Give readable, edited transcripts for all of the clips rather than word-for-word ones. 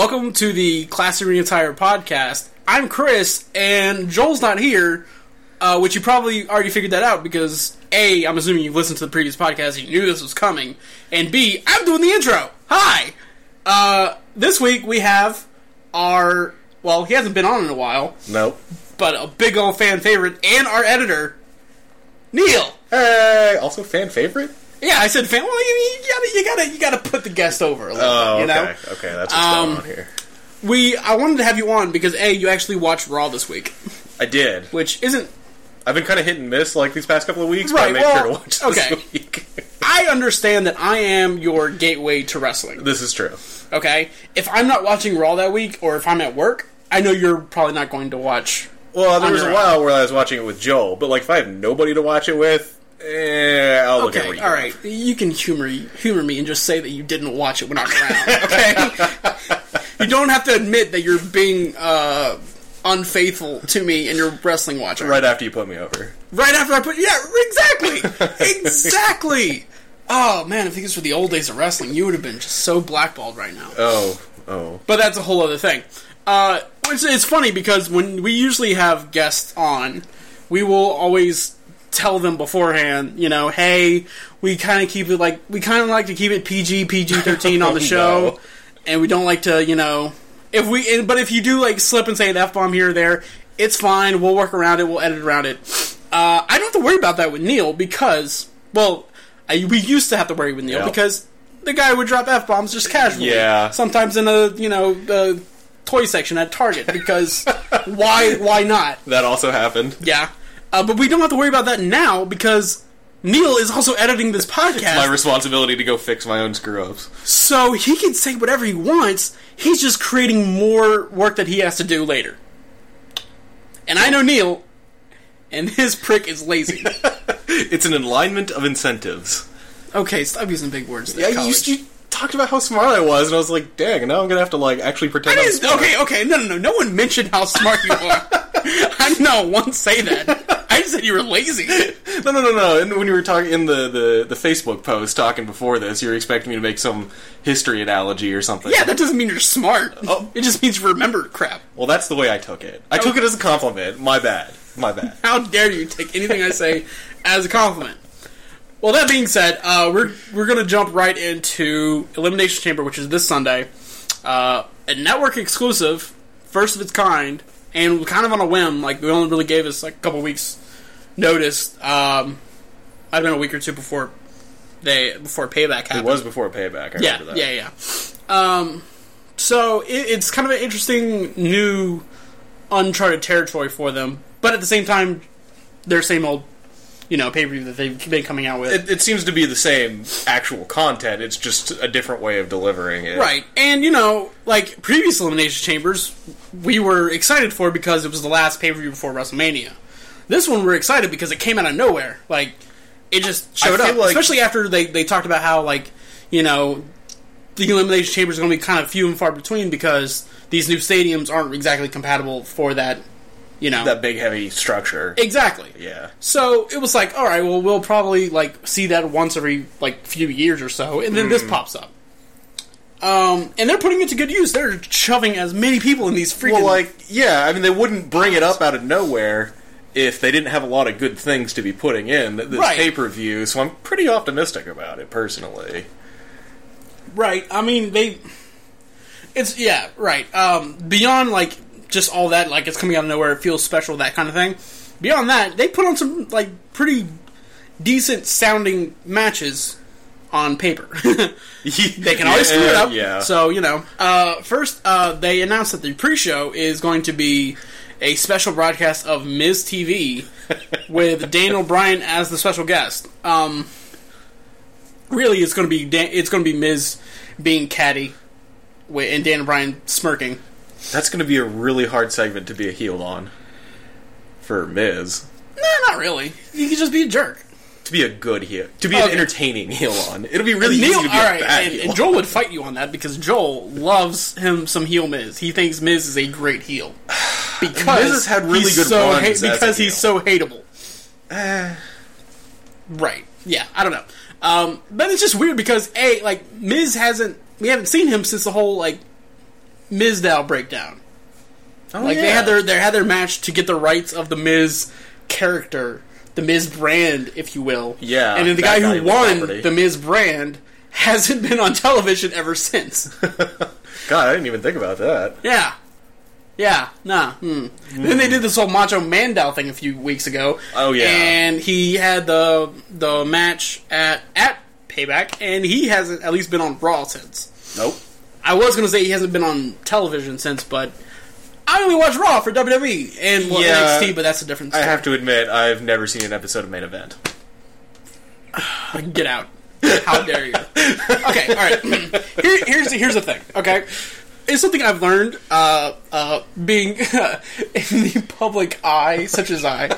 Welcome to the Classic Reentire podcast. I'm Chris, and Joel's not here, which you probably already figured that out because A, I'm assuming you've listened to the previous podcast and you knew this was coming, and B, I'm doing the intro. Hi! This week we have our, well, he hasn't been on in a while. Nope. But a big old fan favorite, and our editor, Neil. Hey! Also fan favorite? Yeah, I said fan. Well, you gotta put the guest over a little bit, you know? Okay, that's what's going on here. I wanted to have you on because A, you actually watched Raw this week. I did. Which isn't... I've been kind of hit and miss like these past couple of weeks, right, but I made sure to watch this week. I understand that I am your gateway to wrestling. This is true. Okay? If I'm not watching Raw that week, or if I'm at work, I know you're probably not going to watch... Well, there was a while where I was watching it with Joel, but like if I have nobody to watch it with, I'll look at where you all right. You can humor me and just say that you didn't watch it when I'm around, okay? You don't have to admit that you're being unfaithful to me and you're wrestling watching. Right after you put me over. Right after I put... Yeah, exactly! Exactly! Oh, man, if these were the old days of wrestling, you would have been just so blackballed right now. Oh. But that's a whole other thing. It's funny because when we usually have guests on, we will always tell them beforehand, you know, hey, we kind of like to keep it PG-13 on the show, no. And we don't like to, you know, but if you do like slip and say an F-bomb here or there, it's fine, we'll work around it, we'll edit around it. I don't have to worry about that with Neil because, well, we used to have to worry with Neil because the guy would drop F-bombs just casually. Yeah. Sometimes in the toy section at Target because why not? That also happened. Yeah. But we don't have to worry about that now because Neil is also editing this podcast. It's my responsibility to go fix my own screw-ups. So he can say whatever he wants. He's just creating more work that he has to do later. And I know Neil, and his prick is lazy. It's an alignment of incentives. Okay, stop using big words. Yeah, you talked about how smart I was, and I was like, dang, now I'm going to have to like actually pretend I'm smart. Okay, no one mentioned how smart you are. I did not once say that. I just said you were lazy. No. And when you were talking in the Facebook post talking before this, you were expecting me to make some history analogy or something. Yeah, that doesn't mean you're smart. Oh. It just means you remember crap. Well, that's the way I took it. I took it as a compliment. My bad. How dare you take anything I say as a compliment? Well, that being said, we're going to jump right into Elimination Chamber, which is this Sunday. A network exclusive, first of its kind, and kind of on a whim. Like, they only really gave us like a couple weeks notice. I'd been a week or two before Payback happened. It was before Payback. I remember that. Yeah. So it's kind of an interesting new uncharted territory for them, but at the same time, their same old, pay-per-view that they've been coming out with. It seems to be the same actual content. It's just a different way of delivering it. Right. And, like previous Elimination Chambers, we were excited for because it was the last pay-per-view before WrestleMania. This one we're excited because it came out of nowhere. Like, it just showed up. Like, especially after they talked about how, like, the Elimination Chambers are going to be kind of few and far between because these new stadiums aren't exactly compatible for that, that big, heavy structure. Exactly. Yeah. So it was like, all right, well, we'll probably like see that once every like few years or so, and then this pops up. And they're putting it to good use. They're shoving as many people in these freaking... Well, they wouldn't bring it up out of nowhere if they didn't have a lot of good things to be putting in this pay-per-view, so I'm pretty optimistic about it, personally. Right. I mean, beyond, like, just all that, like, it's coming out of nowhere, it feels special, that kind of thing. Beyond that, they put on some, like, pretty decent-sounding matches on paper. They can always screw it up. Yeah. So, first, they announced that the pre-show is going to be a special broadcast of Miz TV with Daniel Bryan as the special guest. Really, it's going to be Miz being catty and Daniel Bryan smirking. That's going to be a really hard segment to be a heel on for Miz. Nah, not really. He could just be a jerk. To be a good heel. To be an entertaining heel on. It'll be really easy to be a bad heel. And Joel would fight you on that because Joel loves him some heel Miz. He thinks Miz is a great heel. Because Miz has had really good runs because he's so hateable. Right. Yeah, I don't know. But it's just weird because, Miz we haven't seen him since the whole, Mizdow breakdown. Oh, Like they had their match to get the rights of the Miz character, the Miz brand, if you will. Yeah. And then the guy who won the Miz brand hasn't been on television ever since. God, I didn't even think about that. Yeah. Yeah, nah. Then they did this whole Macho Mandow thing a few weeks ago. Oh, yeah. And he had the match at Payback, and he hasn't at least been on Raw since. Nope. I was going to say he hasn't been on television since, but I only watch Raw for WWE and NXT, but that's a different story. I have to admit, I've never seen an episode of Main Event. Get out. How dare you? Okay, alright. Here's the thing, okay? It's something I've learned, being in the public eye, such as I.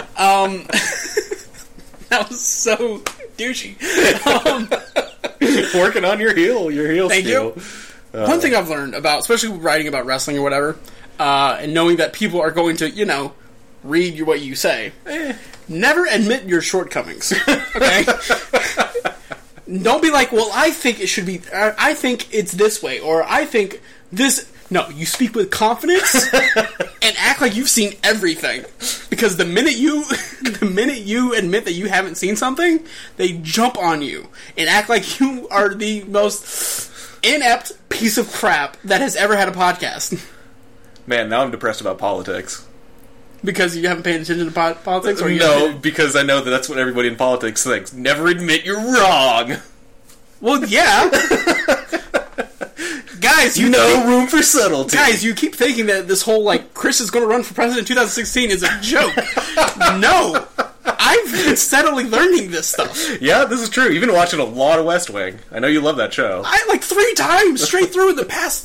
That was so douchey. Working on your heel Thank skill. you. One thing I've learned about, especially writing about wrestling or whatever, and knowing that people are going to, read what you say, never admit your shortcomings, okay? Don't be like, well, I think it should be, I think it's this way, or I think this... No, you speak with confidence and act like you've seen everything. Because the minute you admit that you haven't seen something, they jump on you and act like you are the most inept piece of crap that has ever had a podcast. Man, now I'm depressed about politics. Because you haven't paid attention to politics? Or No, because I know that's what everybody in politics thinks. Never admit you're wrong. Well, yeah. Guys, no room for subtlety. Guys, you keep thinking that this whole, Chris is going to run for president in 2016 is a joke. No. I've been steadily learning this stuff. Yeah, this is true. You've been watching a lot of West Wing. I know you love that show. 3 times straight through in the past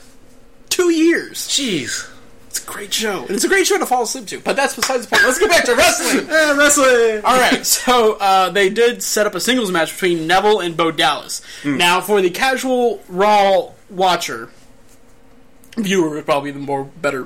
2 years. Jeez. It's a great show. And it's a great show to fall asleep to. But that's besides the point. Let's get back to wrestling. Wrestling! Alright, so they did set up a singles match between Neville and Bo Dallas. Now, for the casual Raw watcher, viewer would probably be more better.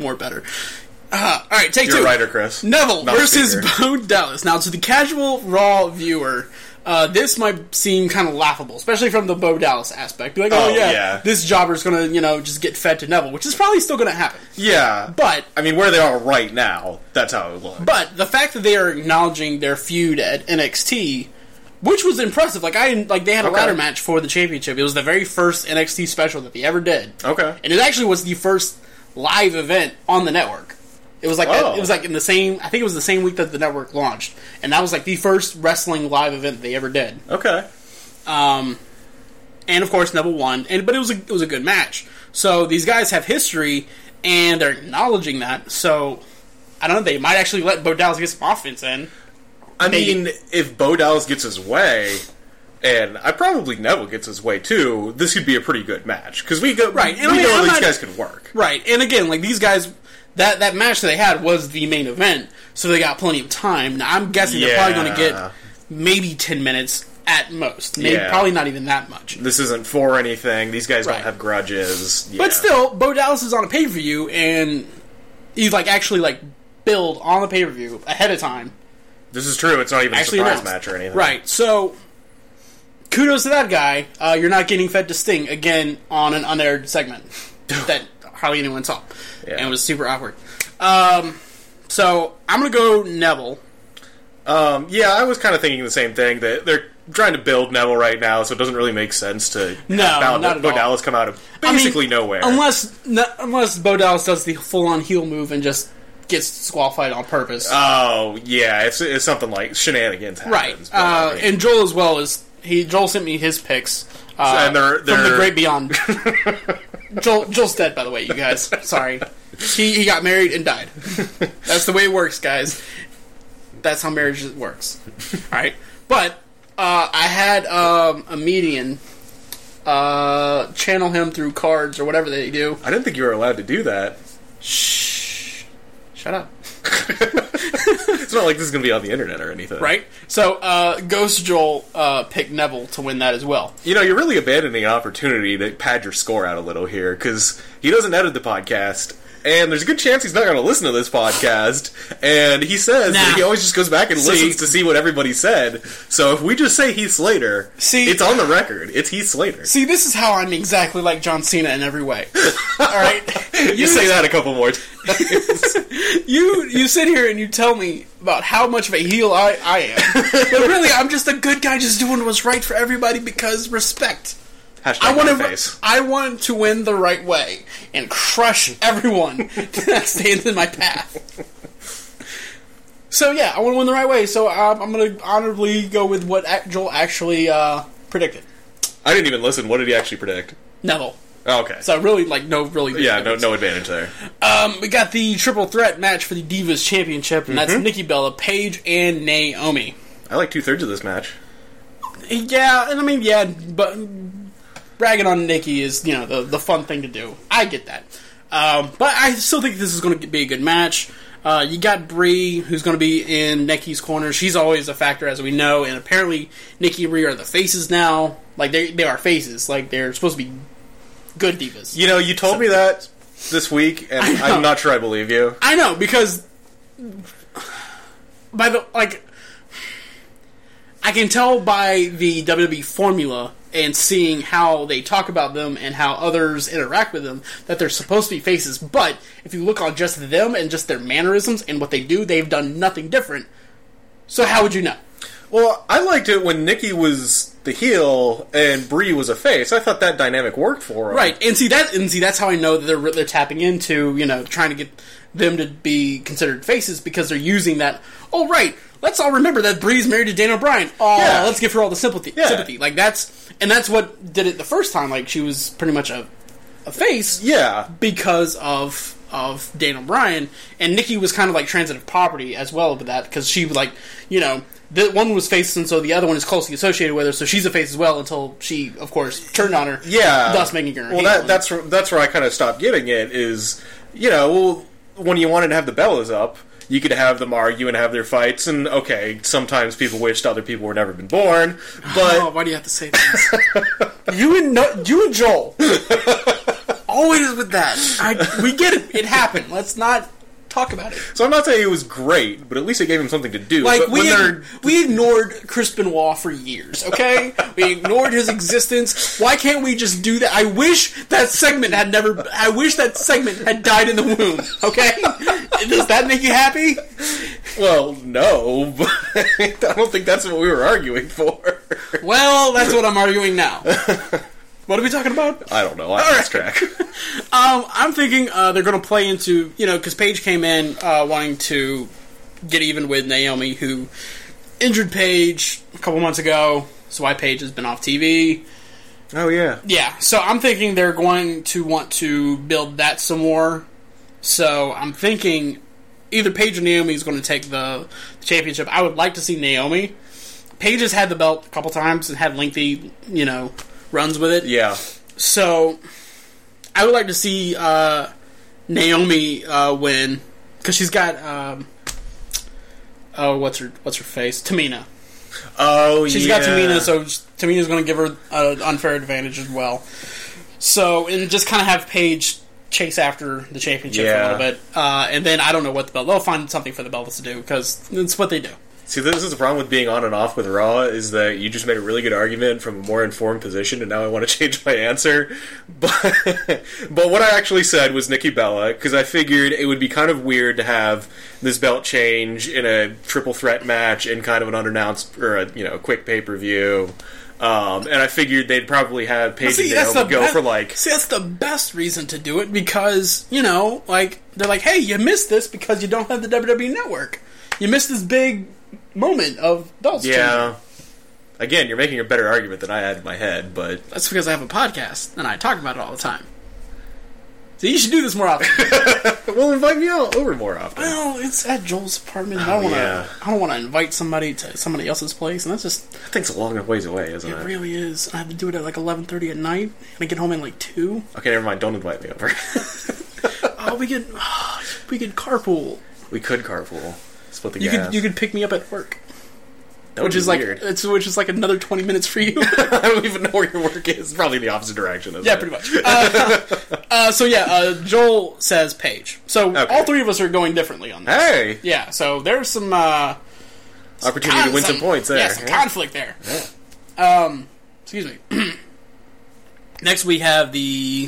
Alright, take 2. You're a writer, Chris. Neville versus Bo Dallas. Now, to the casual Raw viewer, this might seem kind of laughable, especially from the Bo Dallas aspect. Be like, yeah, this jobber's gonna, just get fed to Neville, which is probably still gonna happen. Yeah. But, I mean, where they are right now, that's how it would look. But, the fact that they are acknowledging their feud at NXT, which was impressive. They had a ladder match for the championship. It was the very first NXT special that they ever did. Okay. And it actually was the first live event on the network. It was it was in the same, I think it was the same week that the network launched. And that was the first wrestling live event they ever did. Okay. And of course Neville won, but it was a good match. So these guys have history and they're acknowledging that. So I don't know, they might actually let Bo Dallas get some offense in. I mean, if Bo Dallas gets his way, and I probably Neville gets his way too, this could be a pretty good match. Because we know these guys can work. Right, and again, these guys, that match that they had was the main event, so they got plenty of time. Now, I'm guessing they're probably going to get maybe 10 minutes at most. Probably not even that much. This isn't for anything. These guys don't have grudges. Yeah. But still, Bo Dallas is on a pay-per-view, and he's actually billed on the pay-per-view ahead of time. This is true. It's not even a surprise match or anything. Right. So, kudos to that guy. You're not getting fed to Sting again on an unaired segment that hardly anyone saw. Yeah. And it was super awkward. So, I'm going to go Neville. Yeah, I was kind of thinking the same thing. That they're trying to build Neville right now, so it doesn't really make sense to have Bo Dallas come out of basically nowhere. Unless Bo Dallas does the full-on heel move and just gets disqualified on purpose. Oh, yeah, it's something like shenanigans happens. Right. And Joel as well Joel sent me his picks. And they're from the great beyond. Joel's dead, by the way, you guys. Sorry. He got married and died. That's the way it works, guys. That's how marriage works. Alright. But, I had a median channel him through cards or whatever they do. I didn't think you were allowed to do that. Shh. Shut up. It's not like this is going to be on the internet or anything. Right? So, Ghost Joel picked Neville to win that as well. You're really abandoning an opportunity to pad your score out a little here, because he doesn't edit the podcast, and there's a good chance he's not going to listen to this podcast. And he says that he always just goes back and listens to see what everybody said. So if we just say Heath Slater, it's on the record. It's Heath Slater. See, this is how I'm exactly like John Cena in every way. All right, you say that a couple more times. You sit here and you tell me about how much of a heel I am, but really I'm just a good guy, just doing what's right for everybody because respect. I want to win the right way and crush everyone that stands in my path. So yeah, I want to win the right way. So I'm going to honorably go with what Joel actually predicted. I didn't even listen. What did he actually predict? Neville. Oh, okay. So really, like, no advantage there. We got the triple threat match for the Divas Championship, and that's Nikki Bella, Paige, and Naomi. I like 2/3 of this match. Yeah, and I mean, but bragging on Nikki is, the fun thing to do. I get that. But I still think this is going to be a good match. You got Brie, who's going to be in Nikki's corner. She's always a factor, as we know, and apparently Nikki and Brie are the faces now. Like, they are faces. Like, they're supposed to be good divas. You told me that this week, and I'm not sure I believe you. I know, because I can tell by the WWE formula and seeing how they talk about them and how others interact with them that they're supposed to be faces. But if you look on just them and just their mannerisms and what they do, they've done nothing different. So how would you know? Well, I liked it when Nikki was the heel and Brie was a face. I thought that dynamic worked for them. Right, and see that's how I know that they're tapping into, trying to get them to be considered faces because they're using that. Oh, right. Let's all remember that Brie's married to Daniel Bryan. Oh, yeah. Let's give her all the sympathy. Yeah. Sympathy. Like that's what did it the first time. Like she was pretty much a face. Yeah. Because of Daniel Bryan, and Nikki was kind of like transitive property as well with that because she was like, the one was face, and so the other one is closely associated with her, so she's a face as well until she, of course, turned on her. Yeah. Thus making her. Well, that's where I kind of stopped giving it is, when you wanted to have the Bellas up, you could have them argue and have their fights, and okay, sometimes people wished other people were never been born, but why do you have to say that? you and Joel always with that. We get it. It happened. Let's not talk about it. So I'm not saying it was great, but at least it gave him something to do. Like we ignored Chris Benoit for years. Okay, we ignored his existence. Why can't we just do that? I wish that segment had died in the womb. Okay, does that make you happy? Well, no, but I don't think that's what we were arguing for. Well, that's what I'm arguing now. What are we talking about? I don't know. I lost track. I'm thinking they're going to play into, because Paige came in wanting to get even with Naomi, who injured Paige a couple months ago. That's why Paige has been off TV. Oh, yeah. Yeah, so I'm thinking they're going to want to build that some more. So I'm thinking either Paige or Naomi is going to take the championship. I would like to see Naomi. Paige has had the belt a couple times and had lengthy, runs with it. Yeah. So I would like to see Naomi win because she's got what's her face? Tamina. Oh, she's got Tamina, so Tamina's going to give her an unfair advantage as well. So and just kind of have Paige chase after the championship for a little bit, and then I don't know what the belt. They'll find something for the belts to do because it's what they do. See, this is the problem with being on and off with Raw, is that you just made a really good argument from a more informed position, and now I want to change my answer. But what I actually said was Nikki Bella, because I figured it would be kind of weird to have this belt change in a triple threat match in kind of an unannounced, or a quick pay-per-view. And I figured they'd probably have Paige and Naomi go for like... See, that's the best reason to do it, because, they're like, hey, you missed this because you don't have the WWE Network. You missed this big moment of belts. Yeah. Changing. Again, you're making a better argument than I had in my head, but... That's because I have a podcast, and I talk about it all the time. So you should do this more often. Well, invite me over more often. Well, it's at Joel's apartment. I don't want to invite somebody to somebody else's place, and that's just... That thing's a long ways away, isn't it? It really is. I have to do it at like 11:30 at night, and I get home at 2. Okay, never mind. Don't invite me over. We could carpool. We could carpool. Split the gas. You could pick me up at work. That would which is be weird. which is like another 20 minutes for you. I don't even know where your work is. Probably the opposite direction. Isn't Yeah, it? pretty much. Joel says Paige. So all three of us are going differently on this. Hey, Yeah, so there's some opportunity to win some points there. Yeah, some conflict there. Yeah. Excuse me. Next we have the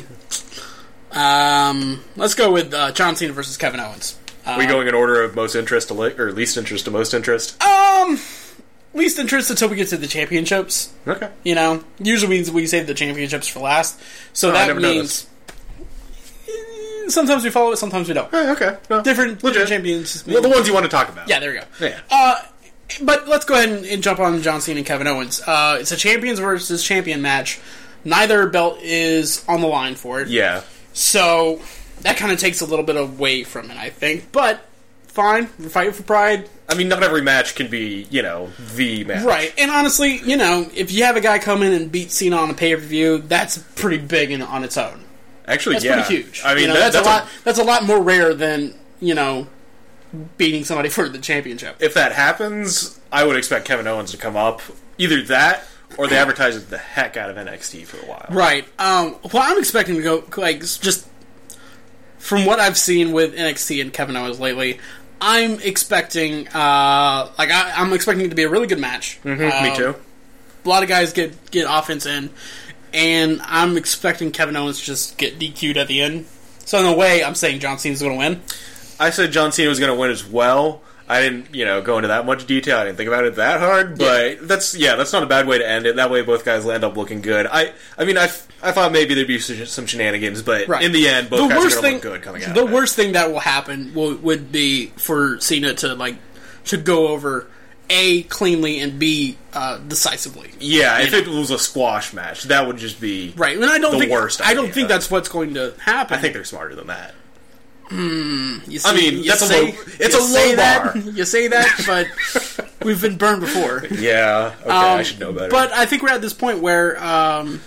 let's go with John Cena versus Kevin Owens. Are we going in order of most interest to or least interest to most interest? Least interest until we get to the championships. Okay. You know, usually we save the championships for last. So that means sometimes we follow it, sometimes we don't. Okay. No. Different champions. Well, the ones you want to talk about. Yeah, there we go. Yeah. But let's go ahead and jump on John Cena and Kevin Owens. It's a champions versus champion match. Neither belt is on the line for it. Yeah. So that kind of takes a little bit away from it, I think. But fine, we're fighting for pride. I mean, not every match can be, the match. Right. And honestly, if you have a guy come in and beat Cena on a pay-per-view, that's pretty big on its own. Actually, That's yeah. pretty huge. I mean, that's a lot more rare than, beating somebody for the championship. If that happens, I would expect Kevin Owens to come up. Either that, or they advertise the heck out of NXT for a while. Right. Well, I'm expecting to go, just from what I've seen with NXT and Kevin Owens lately, I'm expecting, I'm expecting it to be a really good match. Mm-hmm, me too. A lot of guys get offense in, and I'm expecting Kevin Owens to just get DQ'd at the end. So in a way, I'm saying John Cena's going to win. I said John Cena was going to win as well. I didn't, go into that much detail. I didn't think about it that hard, but that's not a bad way to end it. That way, both guys end up looking good. I thought maybe there'd be some shenanigans, but in the end, both guys are going to look good coming out. The worst thing that will happen would be for Cena to go over A, cleanly, and B, decisively. Yeah, if it was a squash match, that would just be right. And I don't think worst. I don't think that's what's going to happen. I think they're smarter than that. It's a low bar. You say that, but we've been burned before. Yeah, okay, I should know better. But I think we're at this point where I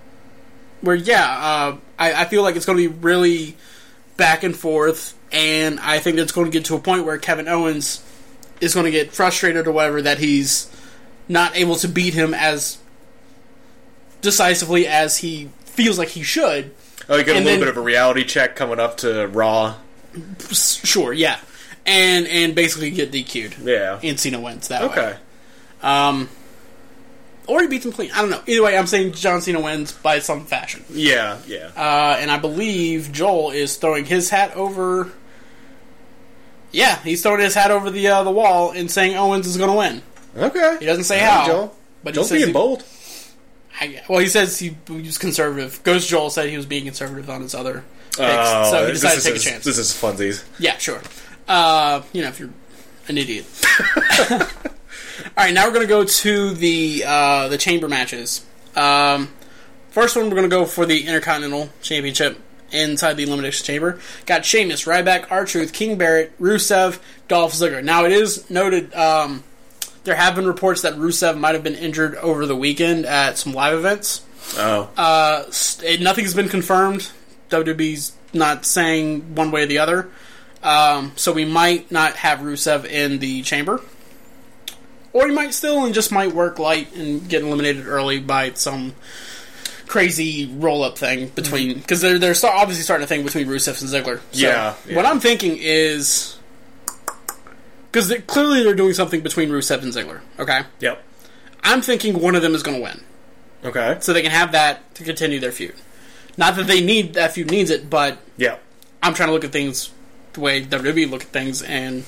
feel like it's going to be really back and forth, and I think it's going to get to a point where Kevin Owens is going to get frustrated or whatever that he's not able to beat him as decisively as he feels like he should. Oh, you get a little bit of a reality check coming up to Raw. Sure, yeah. And basically get DQ'd. Yeah. And Cena wins that way. Okay. Or he beats him clean. I don't know. Either way, I'm saying John Cena wins by some fashion. Yeah. And I believe Joel is throwing his hat over... Yeah, he's throwing his hat over the wall and saying Owens is going to win. Okay. He doesn't say how. Joel. But Joel's being bold. Well, he says he was conservative. Ghost Joel said he was being conservative on his other picks, so he decided to take a chance. This is funsies. Yeah, sure. If you're an idiot. All right, now we're going to go to the chamber matches. First one, we're going to go for the Intercontinental Championship inside the Elimination Chamber. Got Sheamus, Ryback, R-Truth, King Barrett, Rusev, Dolph Ziggler. Now, it is noted... there have been reports that Rusev might have been injured over the weekend at some live events. Oh. Nothing's been confirmed. WWE's not saying one way or the other. So we might not have Rusev in the chamber. Or he might still and just might work light and get eliminated early by some crazy roll-up thing between... Because they're obviously starting a thing between Rusev and Ziggler. So yeah. What I'm thinking is... Because clearly they're doing something between Rusev and Ziggler, okay? Yep. I'm thinking one of them is going to win. Okay. So they can have that to continue their feud. Not that that feud needs it, but yeah, I'm trying to look at things the way WWE look at things, and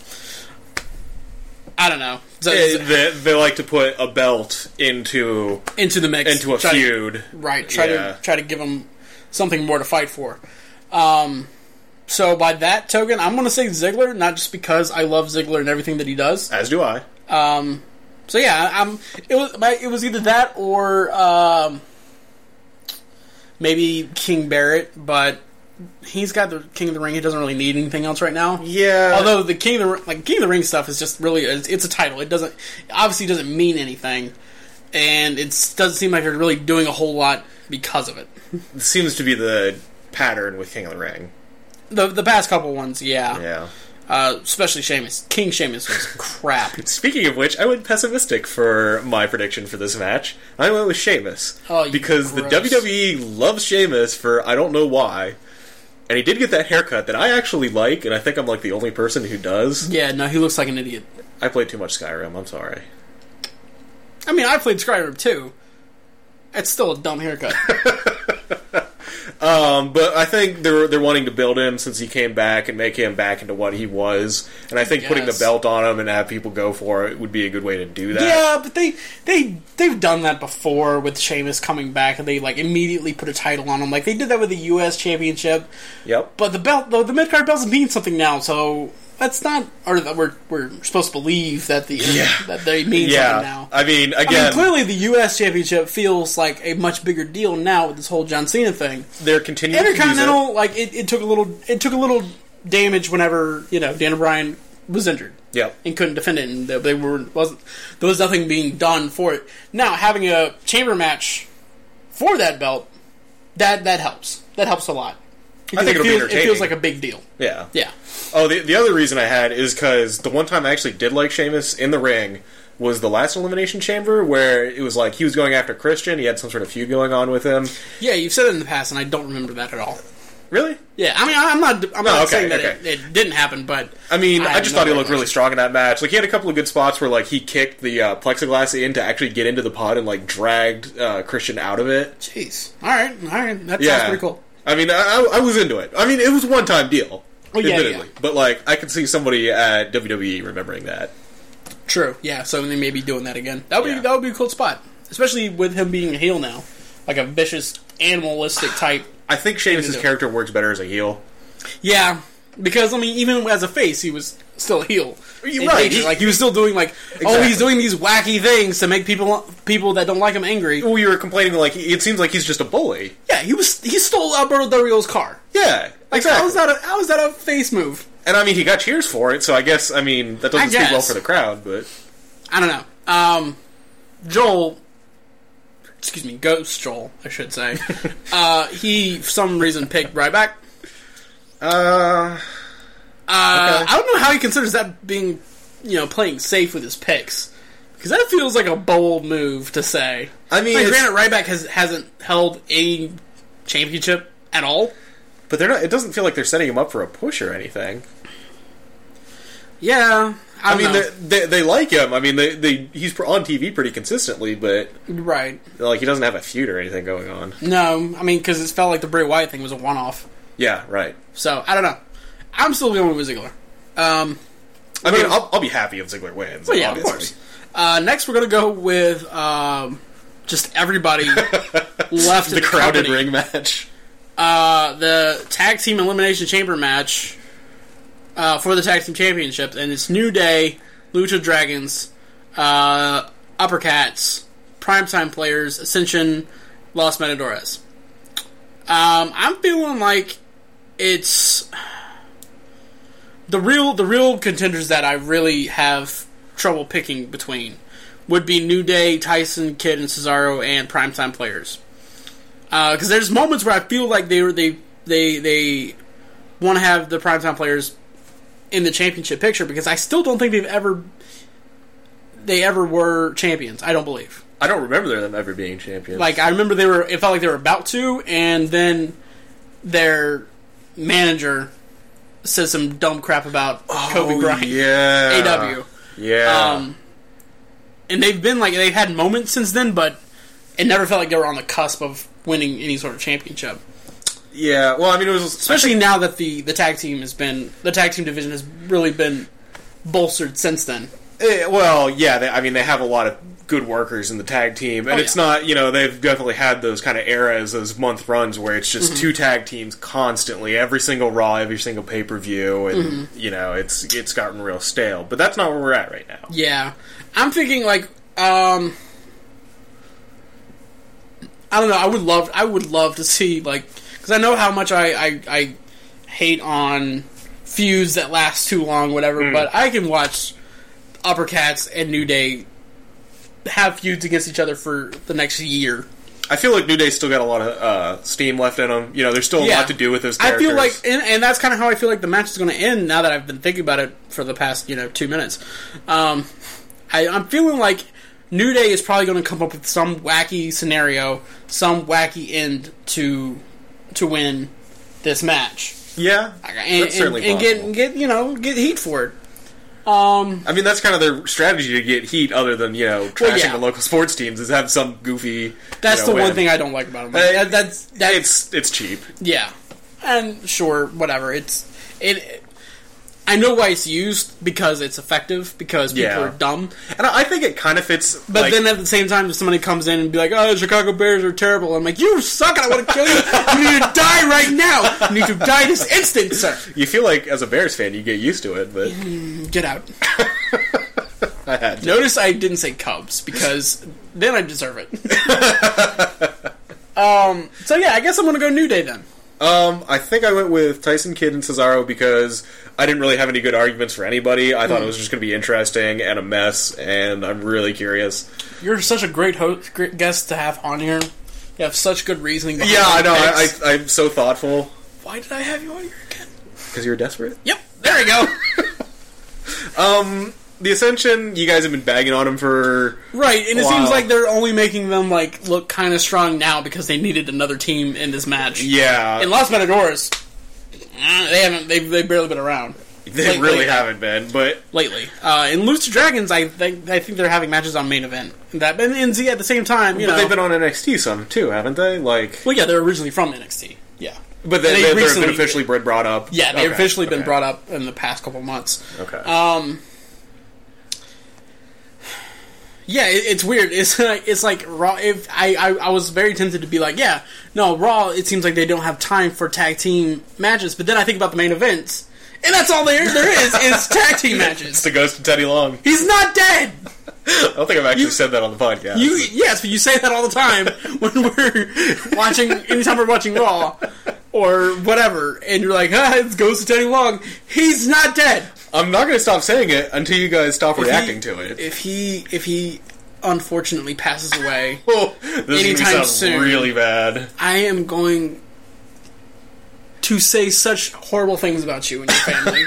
I don't know. They like to put a belt into the mix, into a feud. Try to give them something more to fight for. So by that token, I'm going to say Ziggler, not just because I love Ziggler and everything that he does. As do I. So yeah, it was either that or maybe King Barrett, but he's got the King of the Ring. He doesn't really need anything else right now. Yeah. Although the King of the Ring stuff is just really it's a title. It obviously doesn't mean anything, and it doesn't seem like they're really doing a whole lot because of it. It seems to be the pattern with King of the Ring. The past couple ones, yeah. Yeah. Especially Sheamus. King Sheamus was crap. Speaking of which, I went pessimistic for my prediction for this match. I went with Sheamus. Oh, because gross. the WWE loves Sheamus for I don't know why. And he did get that haircut that I actually like, and I think I'm like the only person who does. Yeah, no, he looks like an idiot. I played too much Skyrim, I'm sorry. I mean, I played Skyrim too. It's still a dumb haircut. But I think they're wanting to build him since he came back and make him back into what he was. And I think putting the belt on him and have people go for it would be a good way to do that. Yeah, but they've done that before with Sheamus coming back, and they like immediately put a title on him. Like they did that with the U.S. Championship. Yep. But the belt, though, the mid card belts mean something now, so that's not, or that we're supposed to believe that that they mean something now. I mean, again, clearly the U.S. Championship feels like a much bigger deal now with this whole John Cena thing. They're continuing Intercontinental, to use like it took a little damage whenever Daniel Bryan was injured. Yep. And couldn't defend it, and there was nothing being done for it. Now having a chamber match for that belt, that helps. That helps a lot. I think it feels like a big deal. Yeah. Yeah. Oh, the other reason I had is because the one time I actually did like Sheamus in the ring was the last Elimination Chamber, where it was like he was going after Christian. He had some sort of feud going on with him. Yeah, you've said it in the past, and I don't remember that at all. Really? Yeah, I mean, I'm not saying that it didn't happen, but I mean, I just thought he looked really strong in that match. Like he had a couple of good spots where like he kicked the plexiglass in to actually get into the pod and like dragged Christian out of it. Jeez. All right, that sounds pretty cool. I mean, I was into it. I mean, it was a one-time deal, admittedly. Yeah. But like, I could see somebody at WWE remembering that. True. Yeah. So they may be doing that again. That would be a cool spot, especially with him being a heel now, like a vicious, animalistic type. I think Sheamus' character works better as a heel. Yeah, because I mean, even as a face, he was still a heel. Right. He was still doing he's doing these wacky things to make people that don't like him angry. Well, you were complaining like it seems like he's just a bully. Yeah, he stole Alberto Del Rio's car. Yeah, like exactly. How is that a face move? And I mean, he got cheers for it, so I guess that doesn't speak well for the crowd. But I don't know. Joel. Excuse me, Ghost Joel, I should say. He, for some reason, picked Ryback. Okay. I don't know how he considers that being, playing safe with his picks. Because that feels like a bold move to say. I mean, granted, Ryback hasn't held a championship at all. But they're not. It doesn't feel like they're setting him up for a push or anything. Yeah, I mean, know. they like him. I mean, he's on TV pretty consistently, but right, like he doesn't have a feud or anything going on. No, I mean, because it felt like the Bray Wyatt thing was a one-off. Yeah, right. So I don't know. I'm still going with Ziggler. I mean, I'll be happy if Ziggler wins. Well, yeah, obviously. Of course. Next, we're going to go with just everybody left. The crowded ring match. The tag team elimination chamber match. For the tag team championships, and it's New Day, Lucha Dragons, Uppercats, Primetime Players, Ascension, Los Matadores. I'm feeling like it's the real contenders that I really have trouble picking between would be New Day, Tyson, Kidd, and Cesaro, and Primetime Players. Because there's moments where I feel like they want to have the Primetime Players in the championship picture, because I still don't think they ever were champions. I don't believe. I don't remember them ever being champions. Like, I remember it felt like they were about to, and then their manager said some dumb crap about Kobe Bryant. Yeah. AW. Yeah. And they've had moments since then, but it never felt like they were on the cusp of winning any sort of championship. Yeah, well, I mean, it was especially now that the tag team division has really been bolstered since then. Well, yeah, they have a lot of good workers in the tag team, and it's not, they've definitely had those kind of eras, those month runs where it's just two tag teams constantly, every single Raw, every single pay-per-view, and it's gotten real stale. But that's not where we're at right now. Yeah, I'm thinking I don't know. I would love to see because I know how much I hate on feuds that last too long, whatever. But I can watch Uppercats and New Day have feuds against each other for the next year. I feel like New Day's still got a lot of steam left in them. You know, there's still a lot to do with those characters. I feel like, and that's kind of how I feel like the match is going to end. Now that I've been thinking about it for the past 2 minutes, I'm feeling like New Day is probably going to come up with some wacky scenario, some wacky end to win this match. Yeah, that's certainly possible. And get heat for it. I mean, that's kind of their strategy to get heat, other than trashing the local sports teams, is have some goofy. That's the one thing I don't like about them. It's cheap. Yeah, and sure, whatever. I know why it's used, because it's effective, because people are dumb. And I think it kind of fits. But then at the same time, if somebody comes in and be like, "Oh, the Chicago Bears are terrible," I'm like, "You suck and I want to kill you. You need to die right now. You need to die this instant, sir." You feel like, as a Bears fan, you get used to it, but... Get out. I had to. Notice I didn't say Cubs, because then I deserve it. So yeah, I guess I'm going to go New Day then. I think I went with Tyson Kidd and Cesaro because I didn't really have any good arguments for anybody. I thought it was just going to be interesting and a mess, and I'm really curious. You're such a great guest to have on here. You have such good reasoning. Yeah, I know. I'm so thoughtful. Why did I have you on here again? Because you're desperate? Yep, there we go. The Ascension, you guys have been bagging on them for right, and it seems like they're only making them look kind of strong now because they needed another team in this match. Yeah, in Los Matadors, they've barely been around. They really haven't been, but lately. In Lucha Dragons, I think they're having matches on main event. And at the same time, but they've been on NXT some too, haven't they? Well, yeah, they're originally from NXT. Yeah, but they've been officially brought up. Yeah, they've officially been brought up in the past couple months. Okay. Yeah, it's weird. It's like Raw. If I was very tempted to be like, yeah, no, Raw. It seems like they don't have time for tag team matches. But then I think about the main events, and that's all there is tag team matches. It's the ghost of Teddy Long. He's not dead. I don't think I've actually said that on the podcast. Yes, but you say that all the time when we're watching. Anytime we're watching Raw or whatever, and you're like, it's Ghost of Teddy Long. He's not dead. I'm not going to stop saying it until you guys stop reacting to it. If he unfortunately passes away this anytime soon, really bad. I am going to say such horrible things about you and your family.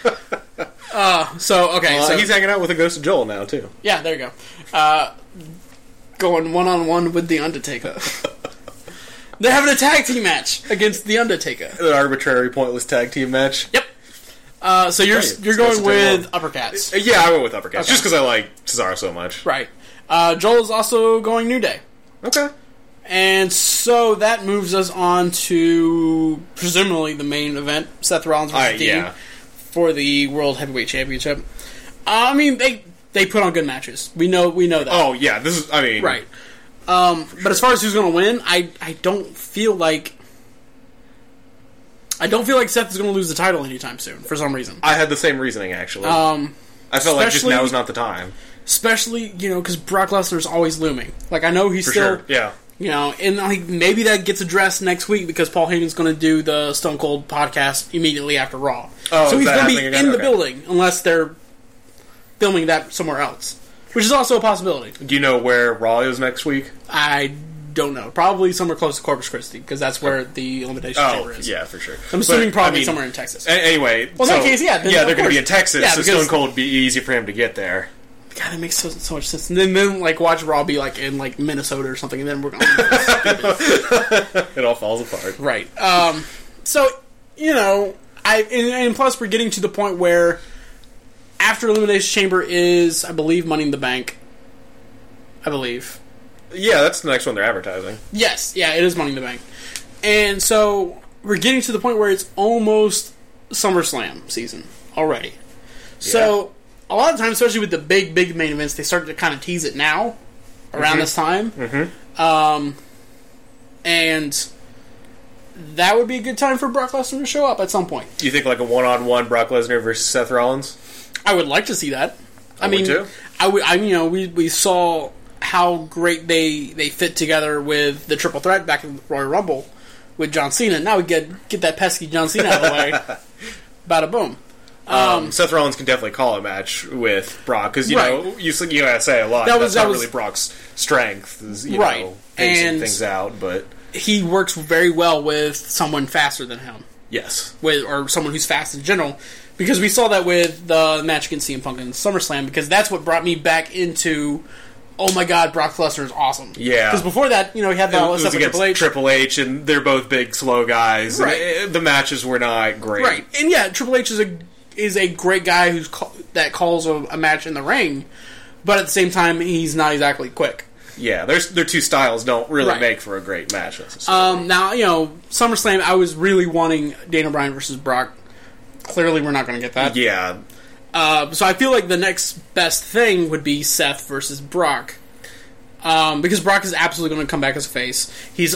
So he's hanging out with the ghost of Joel now too. Yeah, there you go. Going 1-on-1 with the Undertaker. They're having a tag team match against the Undertaker. An arbitrary, pointless tag team match. Yep. So you're going with Uppercats. Yeah, I went with Uppercats just because I like Cesaro so much. Right. Joel's also going New Day. Okay. And so that moves us on to presumably the main event: Seth Rollins versus Dean for the World Heavyweight Championship. I mean, they put on good matches. We know that. Oh yeah, this is. I mean, right. But as far as who's going to win, I don't feel like Seth is going to lose the title anytime soon for some reason. I had the same reasoning actually. I felt like just now is not the time. Especially, because Brock Lesnar's always looming. Like, I know he's for still... Sure. Yeah. And maybe that gets addressed next week because Paul Heyman's going to do the Stone Cold podcast immediately after Raw. Oh, so he's going to be in the Okay. building unless they're filming that somewhere else, which is also a possibility. Do you know where Raw is next week? I don't know. Probably somewhere close to Corpus Christi because that's where the Elimination Chamber is. Yeah, for sure. I'm assuming probably somewhere in Texas. Anyway, well, in that case, they're going to be in Texas, so Stone Cold would be easy for him to get there. God, that makes so much sense. And then watch Raw be in Minnesota or something, and then we're going. It all falls apart, right? So and plus we're getting to the point where after Elimination Chamber is, I believe, Money in the Bank. I believe. Yeah, that's the next one they're advertising. Yes, yeah, it is Money in the Bank, and so we're getting to the point where it's almost SummerSlam season already. Yeah. So. A lot of times, especially with the big main events, they start to kind of tease it now, around this time. Mm-hmm. And that would be a good time for Brock Lesnar to show up at some point. Do you think like a one-on-one Brock Lesnar versus Seth Rollins? I would like to see that. I mean, too. We saw how great they fit together with the Triple Threat back in Royal Rumble with John Cena. Now we get that pesky John Cena out of the way. Bada boom. Seth Rollins can definitely call a match with Brock because you Right. know you say a lot. That's not really Brock's strength, is, you Right. know, pacing And- things out. But He works very well with someone faster than him, yes, or someone who's fast in general. Because we saw that with the match against CM Punk in SummerSlam. Because that's what brought me back into, oh my god, Brock Lesnar is awesome. Yeah. Because before that, you know, he had it the was stuff with against Triple H. and they're both big, slow guys. Right. And the matches were not great. Right, and yeah, Triple H is a great guy that calls a match in the ring, but at the same time, he's not exactly quick. Yeah, their two styles don't really Right. make for a great match necessarily. Now, you know, SummerSlam, I was really wanting Daniel Bryan versus Brock. Clearly, we're not going to get that. Yeah. So I feel like the next best thing would be Seth versus Brock. Because Brock is absolutely going to come back as a face. He's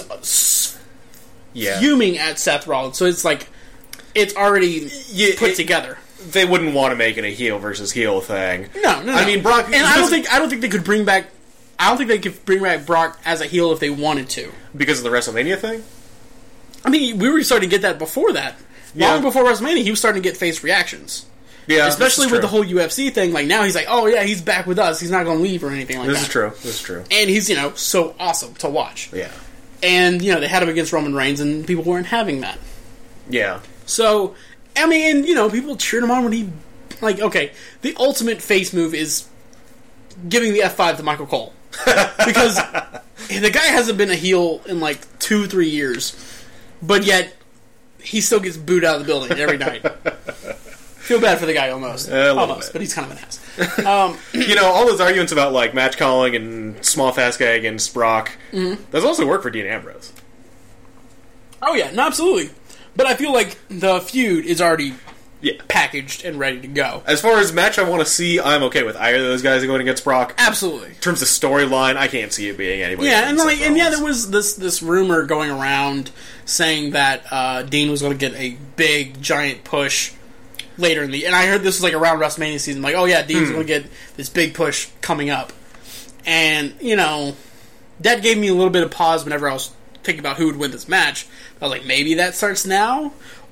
Yeah. fuming at Seth Rollins, so it's like it's already put together. They wouldn't want to make it a heel versus heel thing. No. I mean, Brock, and I don't think they could bring back. I don't think they could bring back Brock as a heel if they wanted to. because of the WrestleMania thing. I mean, we were starting to get that before that. Yeah. Long before WrestleMania, he was starting to get face reactions. Yeah, Especially with the whole UFC thing. Like, now he's like, oh yeah, he's back with us. He's not going to leave or anything like that. This is true. And he's, you know, so awesome to watch. Yeah. And, you know, they had him against Roman Reigns, and people weren't having that. Yeah. So, I mean, and, you know, people cheered him on when he... Like, okay, the ultimate face move is giving the F5 to Michael Cole. Because the guy hasn't been a heel in, like, 2-3 years. But yet, he still gets booed out of the building every night. Feel bad for the guy almost. A little Almost, bit. but he's kind of an ass. You know, all those arguments about, like, match calling and small fast guy against Brock, those also work for Dean Ambrose. Oh, yeah, no, absolutely. But I feel like the feud is already Yeah. packaged and ready to go. As far as match I want to see, I'm okay with either of those guys going against Brock. Absolutely. In terms of storyline, I can't see it being anybody. Yeah, and other like, than and Seth yeah, there Rollins. was this rumor going around saying that Dean was going to get a big giant push later in the, and I heard this was like around WrestleMania season, like, oh yeah, Dean's going to get this big push coming up, and you know, that gave me a little bit of pause whenever I was thinking about who would win this match. I was like, maybe that starts now,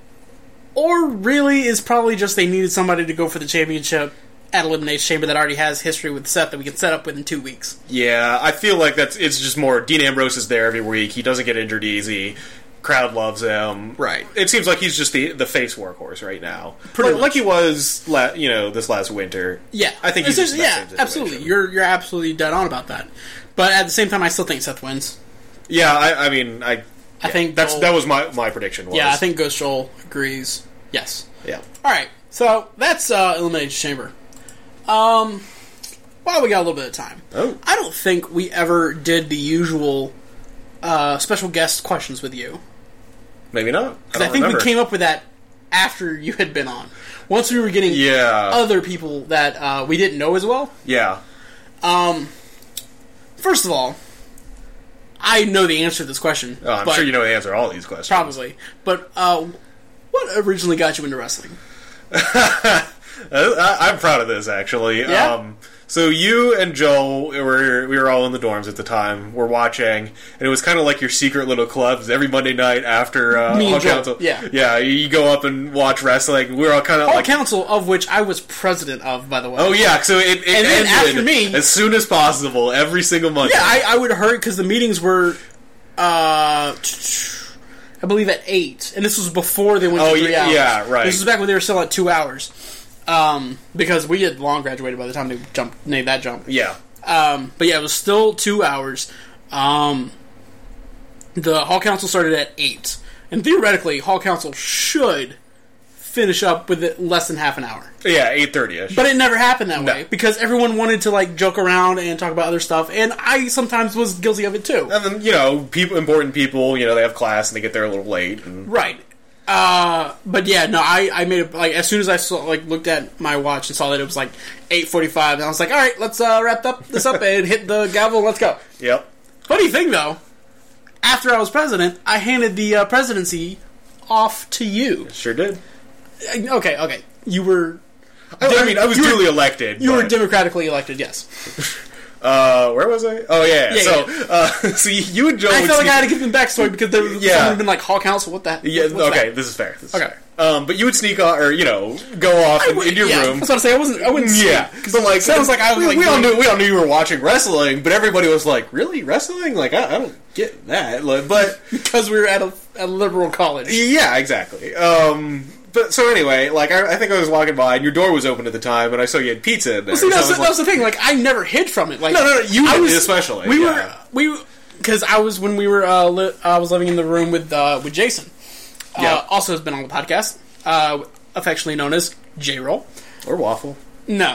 or really is probably just they needed somebody to go for the championship at Elimination Chamber that already has history with Seth that we can set up within 2 weeks. Yeah, I feel like it's just more Dean Ambrose is there every week. He doesn't get injured easy. Crowd loves him. Right. It seems like he's just the face workhorse right now. Pretty like he was, this last winter. Yeah, I think he's just in that same situation. absolutely. You're absolutely dead on about that. But at the same time, I still think Seth wins. Yeah, I mean, I think that Joel- was my prediction. Was. Yeah, I think Ghost Joel agrees. Yes. Yeah. All right, so that's Elimination Chamber. Well, we got a little bit of time. Oh. I don't think we ever did the usual special guest questions with you. Maybe not. Because I think we came up with that after you had been on. Once we were getting other people that we didn't know as well. Yeah. First of all, I know the answer to this question. Oh, I'm sure you know the answer to all these questions. Probably. But what originally got you into wrestling? I'm proud of this, actually. Yeah? So you and Joel, we were all in the dorms at the time. We're watching, and it was kind of like your secret little clubs. Every Monday night after Me and Hall Joel, Council, yeah. you go up and watch wrestling. We were all kind of Hall like, Council, of which I was president of, by the way. oh yeah. So it And then ended after me- as soon as possible every single Monday. Yeah, I would hurry because the meetings were, I believe, at 8. And this was before they went to 3 hours. yeah, right. This was back when they were still at 2 hours. Because we had long graduated by the time they made that jump. Yeah. But yeah, it was still 2 hours. The Hall Council started at 8. And theoretically, Hall Council should finish up with it less than half an hour. Yeah, 8:30ish. But it never happened that No. way because everyone wanted to like joke around and talk about other stuff, and I sometimes was guilty of it too. And then, important people, they have class and they get there a little late. And Right. But yeah, no, I made it like as soon as I saw looked at my watch and saw that it was like 8:45, and I was like, all right, let's wrap this up and hit the gavel. Let's go. Yep. Funny thing though, after I was president, I handed the presidency off to you. Sure did. Okay, you were. I was duly elected. You were but- democratically elected, yes. Where was I? Oh, yeah. So you and Joe... I felt like I had to give them backstory because there was someone had been like, Hall Council, what the heck? Yeah, okay, this is fair. But you would sneak off, or, go off into your room. That's what I say. I wouldn't sneak. Yeah. But, like... Sounds like I was, we all knew you were watching wrestling, but everybody was like, really? Wrestling? Like, I don't get that. Like, but... because we were at a liberal college. Yeah, exactly. But so anyway, like I think I was walking by and your door was open at the time, and I saw you had pizza in there. Well, see, that was the thing. Like I never hid from it. Like no, you did especially. We because I was when we were I was living in the room with Jason. Also has been on the podcast, affectionately known as J-Roll or Waffle. No.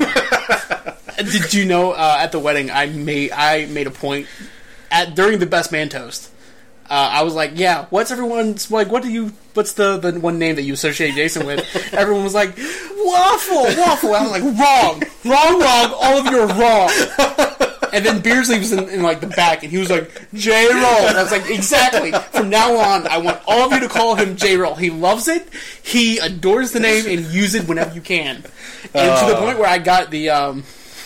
Did you know at the wedding I made a point during the best man toast. I was like, yeah, what's everyone's, like, what's the one name that you associate Jason with? Everyone was like, Waffle. I was like, wrong, all of you are wrong. And then Beardsley was in like, the back, and he was like, J-Roll. And I was like, exactly. From now on, I want all of you to call him J-Roll. He loves it, he adores the name, and use it whenever you can. And to the point where I got the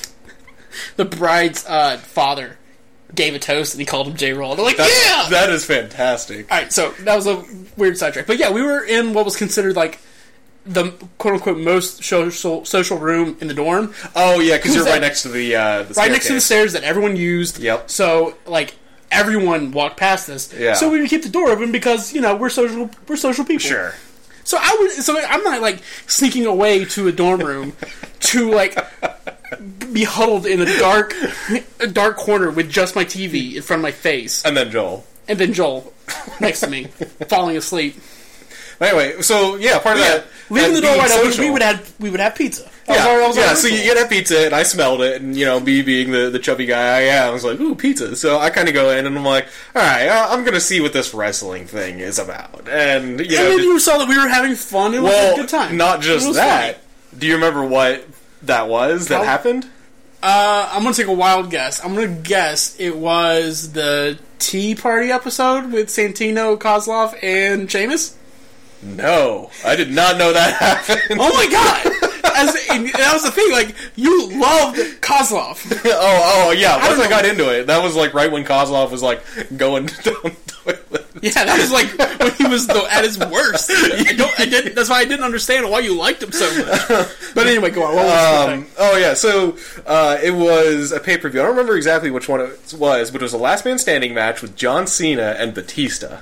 bride's father gave a toast and he called him J-Roll. They're like, yeah! That is fantastic. Alright, so that was a weird sidetrack. But yeah, we were in what was considered like the quote-unquote most social room in the dorm. Oh yeah, because you're right next to the right next to the stairs that everyone used. Yep. So like everyone walked past us. Yeah. So we would keep the door open because, we're social people. Sure. So I'm not like sneaking away to a dorm room to like be huddled in a dark corner with just my TV in front of my face. And then Joel next to me, falling asleep. Anyway, so yeah, part of that leaving the door wide open, we would have pizza. So you get a pizza, and I smelled it, and me being the chubby guy I am, I was like, ooh, pizza. So I kind of go in, and I'm like, all right, I'm gonna see what this wrestling thing is about. And then you saw that we were having fun. It was a good time. Not just that. Funny. Do you remember what that was that happened? I'm gonna take a wild guess. I'm gonna guess it was the Tea Party episode with Santino, Kozlov, and Sheamus. No, I did not know that happened. Oh my god! That was the thing. Like, you loved Kozlov. Oh yeah. Once I got into it, that was like right when Kozlov was like going down the toilet. Yeah, that was like when he was at his worst. That's why I didn't understand why you liked him so much. But anyway, go on. What was the thing? Oh yeah, so it was a pay-per-view. I don't remember exactly which one it was, but it was a last man standing match with John Cena and Batista.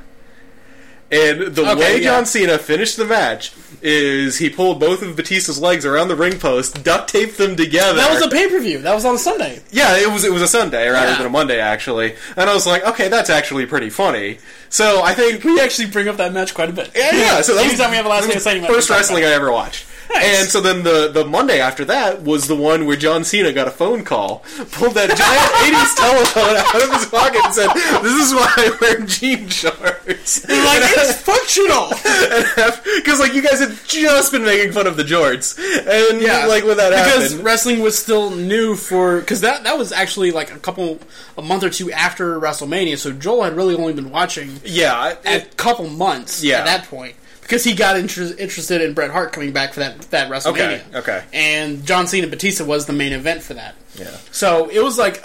And the way John Cena finished the match is he pulled both of Batista's legs around the ring post, duct taped them together. That was a pay-per-view. That was on a Sunday. Yeah, it was a Sunday rather than a Monday, actually. And I was like, okay, that's actually pretty funny. So I think we actually bring up that match quite a bit. Yeah. So that anytime we have a last man standing match, first wrestling I ever watched. Nice. And so then the Monday after that was the one where John Cena got a phone call, pulled that giant 80s telephone out of his pocket and said, "This is why I wear jean shorts." And like, it's functional! Because like you guys had just been making fun of the jorts. And like when that happened. Because wrestling was still new because that was actually like a month or two after WrestleMania, so Joel had really only been watching a couple months at that point. Because he got interested in Bret Hart coming back for that WrestleMania. Okay. And John Cena Batista was the main event for that. Yeah. So it was like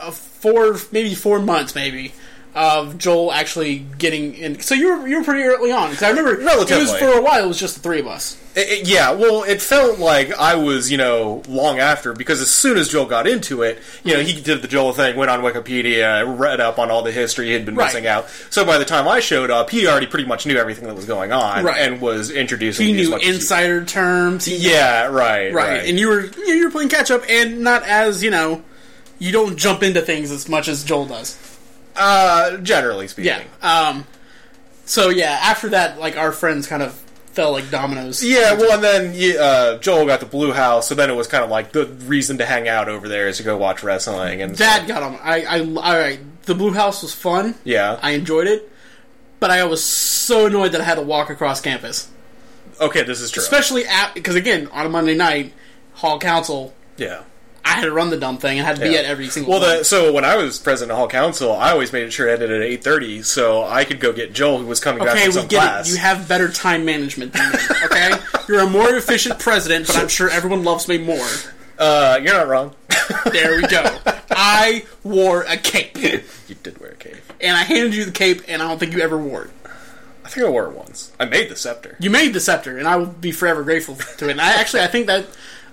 4 months of Joel actually getting in. So you were pretty early on. Because I remember relatively. It was for a while. It was just the three of us. It felt like I was, long after, because as soon as Joel got into it, he did the Joel thing, went on Wikipedia, read up on all the history he had been missing out. So by the time I showed up, he already pretty much knew everything that was going on, and was introducing me. He knew insider terms. Right. And you were playing catch up, and not as, you don't jump into things as much as Joel does. Generally speaking. Yeah. So after that, like, our friends kind of fell like dominoes. Yeah, well, and then Joel got the Blue House, so then it was kind of like the reason to hang out over there is to go watch wrestling. And that got on. The Blue House was fun. Yeah. I enjoyed it, but I was so annoyed that I had to walk across campus. Okay, this is true. Especially because, again, on a Monday night, Hall Council. Yeah. I had to run the dumb thing and had to be at every single one. So when I was president of Hall Council, I always made sure I ended at 8:30 so I could go get Joel, who was coming back from some class. It. You have better time management than me, okay? You're a more efficient president, but I'm sure everyone loves me more. You're not wrong. There we go. I wore a cape. You did wear a cape. And I handed you the cape, and I don't think you ever wore it. I think I wore it once. I made the scepter. You made the scepter, and I will be forever grateful to it. And I think that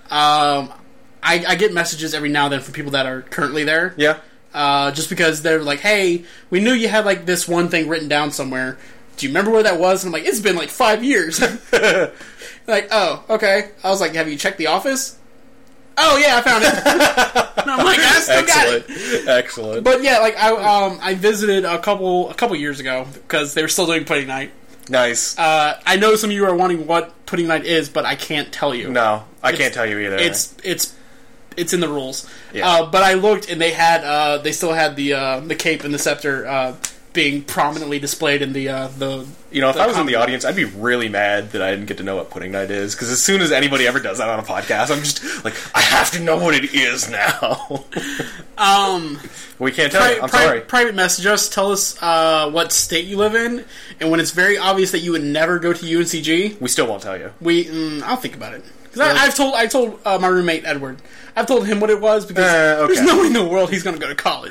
I get messages every now and then from people that are currently there. Yeah. Just because they're like, hey, we knew you had like this one thing written down somewhere. Do you remember where that was? And I'm like, it's been like 5 years. Like, oh, okay. I was like, have you checked the office? Oh yeah, I found it. And I'm like, I still got it. Excellent. But yeah, like I visited a couple years ago because they were still doing pudding night. Nice. I know some of you are wondering what pudding night is, but I can't tell you. No, I can't tell you either. It's in the rules. Yeah. But I looked, and they still had the cape and the scepter being prominently displayed in the if I was in the audience, I'd be really mad that I didn't get to know what pudding night is, because as soon as anybody ever does that on a podcast, I'm just like, I have to know what it is now. We can't tell you. I'm sorry. Private message us. Tell us what state you live in, and when it's very obvious that you would never go to UNCG, we still won't tell you. I'll think about it. I told my roommate Edward. I've told him what it was because there's no way in the world he's going to go to college.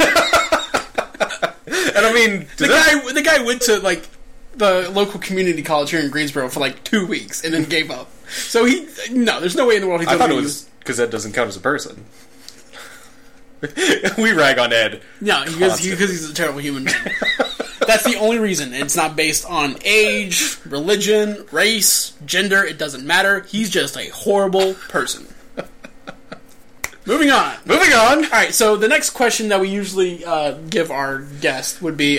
And I mean, the guy went to like the local community college here in Greensboro for like 2 weeks and then gave up. So there's no way in the world he's going to. I thought it was because Ed doesn't count as a person. We rag on Ed. No, because he's a terrible human being. That's the only reason. It's not based on age, religion, race, gender. It doesn't matter. He's just a horrible person. Moving on. All right, so the next question that we usually give our guest would be,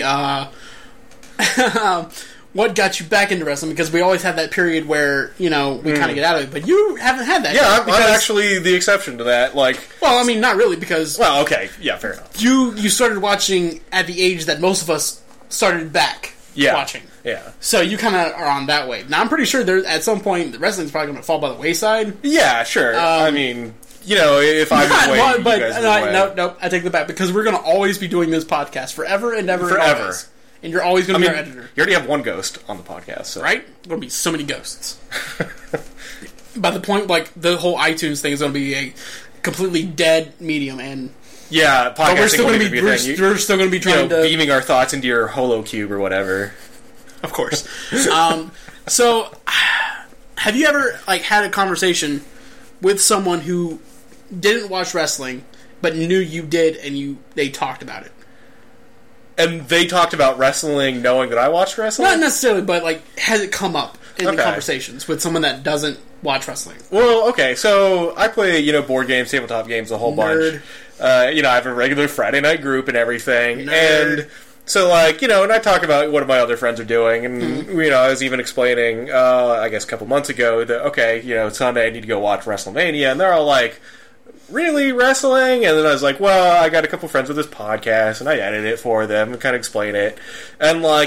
what got you back into wrestling? Because we always have that period where, we kind of get out of it. But you haven't had that. Yeah, I'm actually the exception to that. Well, I mean, not really, because... Well, okay. Yeah, fair enough. You started watching at the age that most of us started back watching. Yeah. So you kind of are on that way. Now, I'm pretty sure at some point, the wrestling's probably going to fall by the wayside. Yeah, sure. I mean... if I was waiting, but you guys would no, I take that back, because we're going to always be doing this podcast forever and ever. Forever. Always. And you're always going to be our editor. You already have one ghost on the podcast, so. Right? Going to be so many ghosts. By the point, the whole iTunes thing is going to be a completely dead medium, and... Yeah, podcasting we're still going to be we're still going to be trying to... beaming our thoughts into your HoloCube or whatever. Of course. So, have you ever, had a conversation with someone who didn't watch wrestling, but knew you did, and they talked about it? And they talked about wrestling knowing that I watched wrestling? Not necessarily, but, has it come up in the conversations with someone that doesn't watch wrestling? Well, okay, so I play, board games, tabletop games, a whole bunch. I have a regular Friday night group and everything. Nerd. And so, and I talk about what my other friends are doing, and, I was even explaining, I guess a couple months ago, that, okay, Sunday I need to go watch WrestleMania, and they're all like, really, wrestling? And then I was like, well, I got a couple friends with this podcast, and I edit it for them and kind of explain it. And, whoa.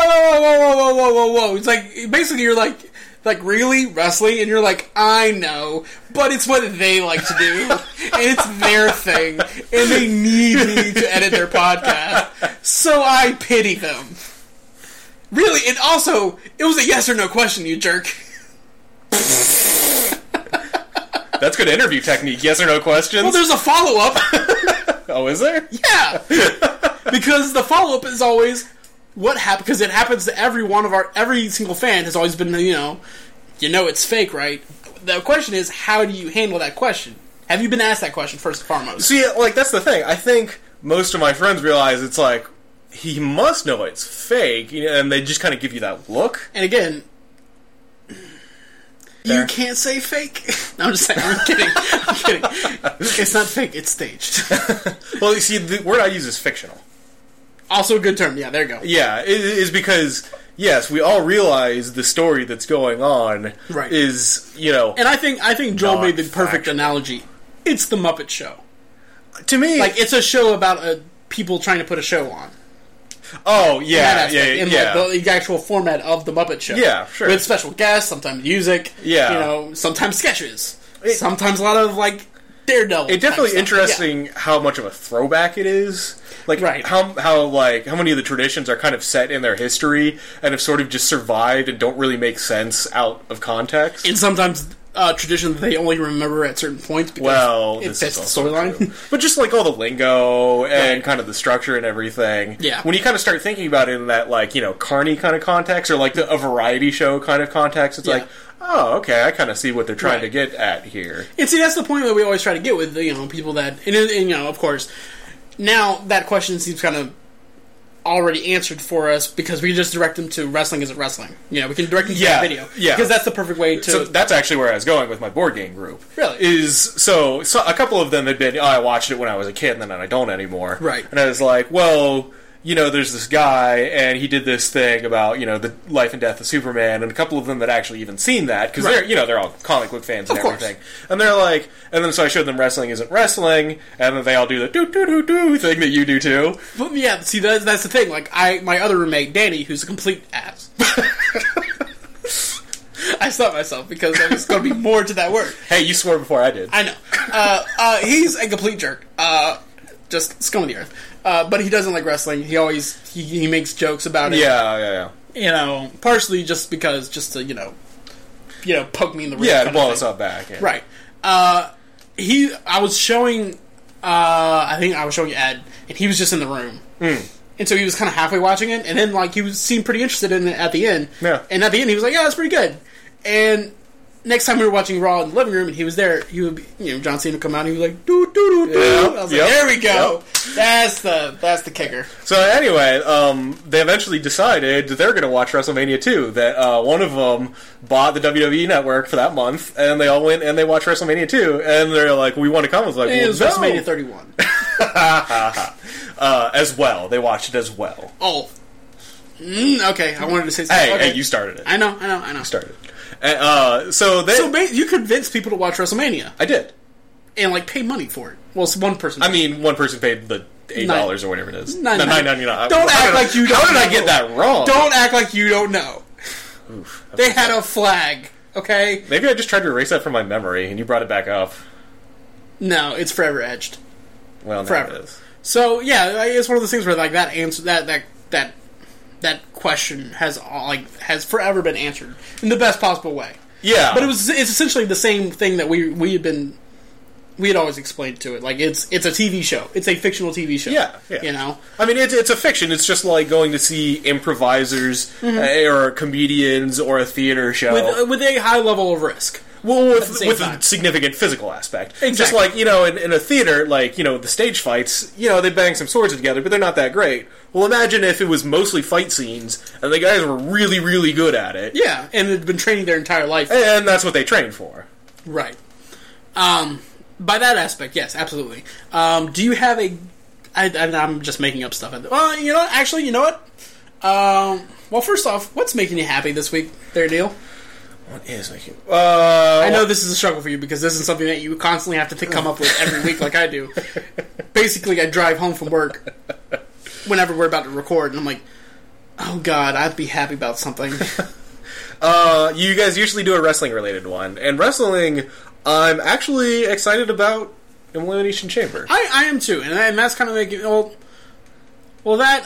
It's basically you're like, really? Wrestling? And you're like, I know, but it's what they like to do, and it's their thing, and they need me to edit their podcast, so I pity them. Really, and also, it was a yes or no question, you jerk. That's good interview technique, yes or no questions. Well, there's a follow-up. Oh, is there? Yeah. Because the follow-up is always, what happened? Because it happens to every single fan has always been, it's fake, right? The question is, how do you handle that question? Have you been asked that question, first and foremost? See, that's the thing. I think most of my friends realize it's he must know it's fake, and they just kind of give you that look. And again... You can't say fake. No, I'm just saying. I'm kidding. It's not fake. It's staged. Well, you see, the word I use is fictional. Also a good term. Yeah, there you go. Yeah, it is because, yes, we all realize the story that's going on is, And I think Joel made the perfect analogy. It's the Muppet Show. To me... it's a show about people trying to put a show on. Oh, yeah, the actual format of the Muppet Show. Yeah, sure. With special guests, sometimes music, sometimes sketches, sometimes a lot of, Daredevil. It's definitely interesting how much of a throwback it is. How many of the traditions are kind of set in their history and have sort of just survived and don't really make sense out of context. And sometimes tradition that they only remember at certain points because it fits the storyline. But just like all the lingo and kind of the structure and everything. Yeah. When you kind of start thinking about it in that, like, you know, Carney kind of context or like a variety show kind of context, it's like, oh, okay, I kind of see what they're trying to get at here. And see, that's the point that we always try to get with, you know, people that, and you know, of course, now that question seems kind of already answered for us because we just direct them to wrestling isn't wrestling. You know, we can direct them to that video. Yeah. Because that's the perfect way to... So that's actually where I was going with my board game group. Really? So a couple of them had been, I watched it when I was a kid and then I don't anymore. Right. And I was like, well, you know, there's this guy and he did this thing about, you know, the life and death of Superman, and a couple of them had actually even seen that because they're, you know, they're all comic book fans and everything. And they're like, and then so I showed them wrestling isn't wrestling, and then they all do the do thing that you do too. But yeah, see, that's the thing. Like, my other roommate, Danny, who's a complete ass. I stopped myself because there was going to be more to that word. Hey, you swore before I did. I know. He's a complete jerk. Just scum of the earth. But he doesn't like wrestling. He always he makes jokes about it. Yeah. You know, partially just because, just to, you know, poke me in the ribs. Yeah, to blow us up back. Yeah. Right. I was showing, I think I was showing Ed, and he was just in the room. And so he was kind of halfway watching it, and then, like, seemed pretty interested in it at the end. Yeah. And at the end, he was like, yeah, that's pretty good. And next time we were watching Raw in the living room, and he was there, he would be, you know, John Cena would come out, and he was like, doo, doo, doo, doo. I was like, there we go. That's the kicker. So anyway, they eventually decided that they're going to watch WrestleMania 2. That one of them bought the WWE Network for that month, and they all went and they watched WrestleMania 2, and they're like, we want to come. I was like, it was no. WrestleMania 31. As well. They watched it as well. Oh. Okay, I wanted to say something. Hey, you started it. I know. You started it. So you convinced people to watch WrestleMania. I did. And, like, pay money for it. Well, it's one person. I mean, one person paid the $8 or whatever it is. $9.99. Don't act like you don't know. How did I get that wrong? Don't act like you don't know. Oof, they had a flag, okay? Maybe I just tried to erase that from my memory, and you brought it back up. No, it's forever etched. Well, forever. It is. So, yeah, it's one of those things where, like, that answer, that question has forever been answered in the best possible way. Yeah. But it's essentially the same thing that we had always explained to it. Like, it's a TV show. It's a fictional TV show. Yeah. You know? I mean, it's a fiction. It's just like going to see improvisers or comedians or a theater show. With a high level of risk. Well, with a significant physical aspect. Exactly. Just like, you know, in a theater, like, you know, the stage fights, you know, they bang some swords together, but they're not that great. Well, imagine if it was mostly fight scenes, and the guys were really, really good at it. Yeah, and they'd been training their entire life. And that's what they trained for. Right. By that aspect, yes, absolutely. Do you have I'm just making up stuff. Well, you know what? Actually, you know what? Well, first off, what's making you happy this week, there, Neil? What is making... I know this is a struggle for you because this is something that you constantly have to come up with every week like I do. Basically, I drive home from work whenever we're about to record, and I'm like, oh god, I'd be happy about something. You guys usually do a wrestling-related one, and wrestling, I'm actually excited about Elimination Chamber. I am too, and that's kind of making... Well, that...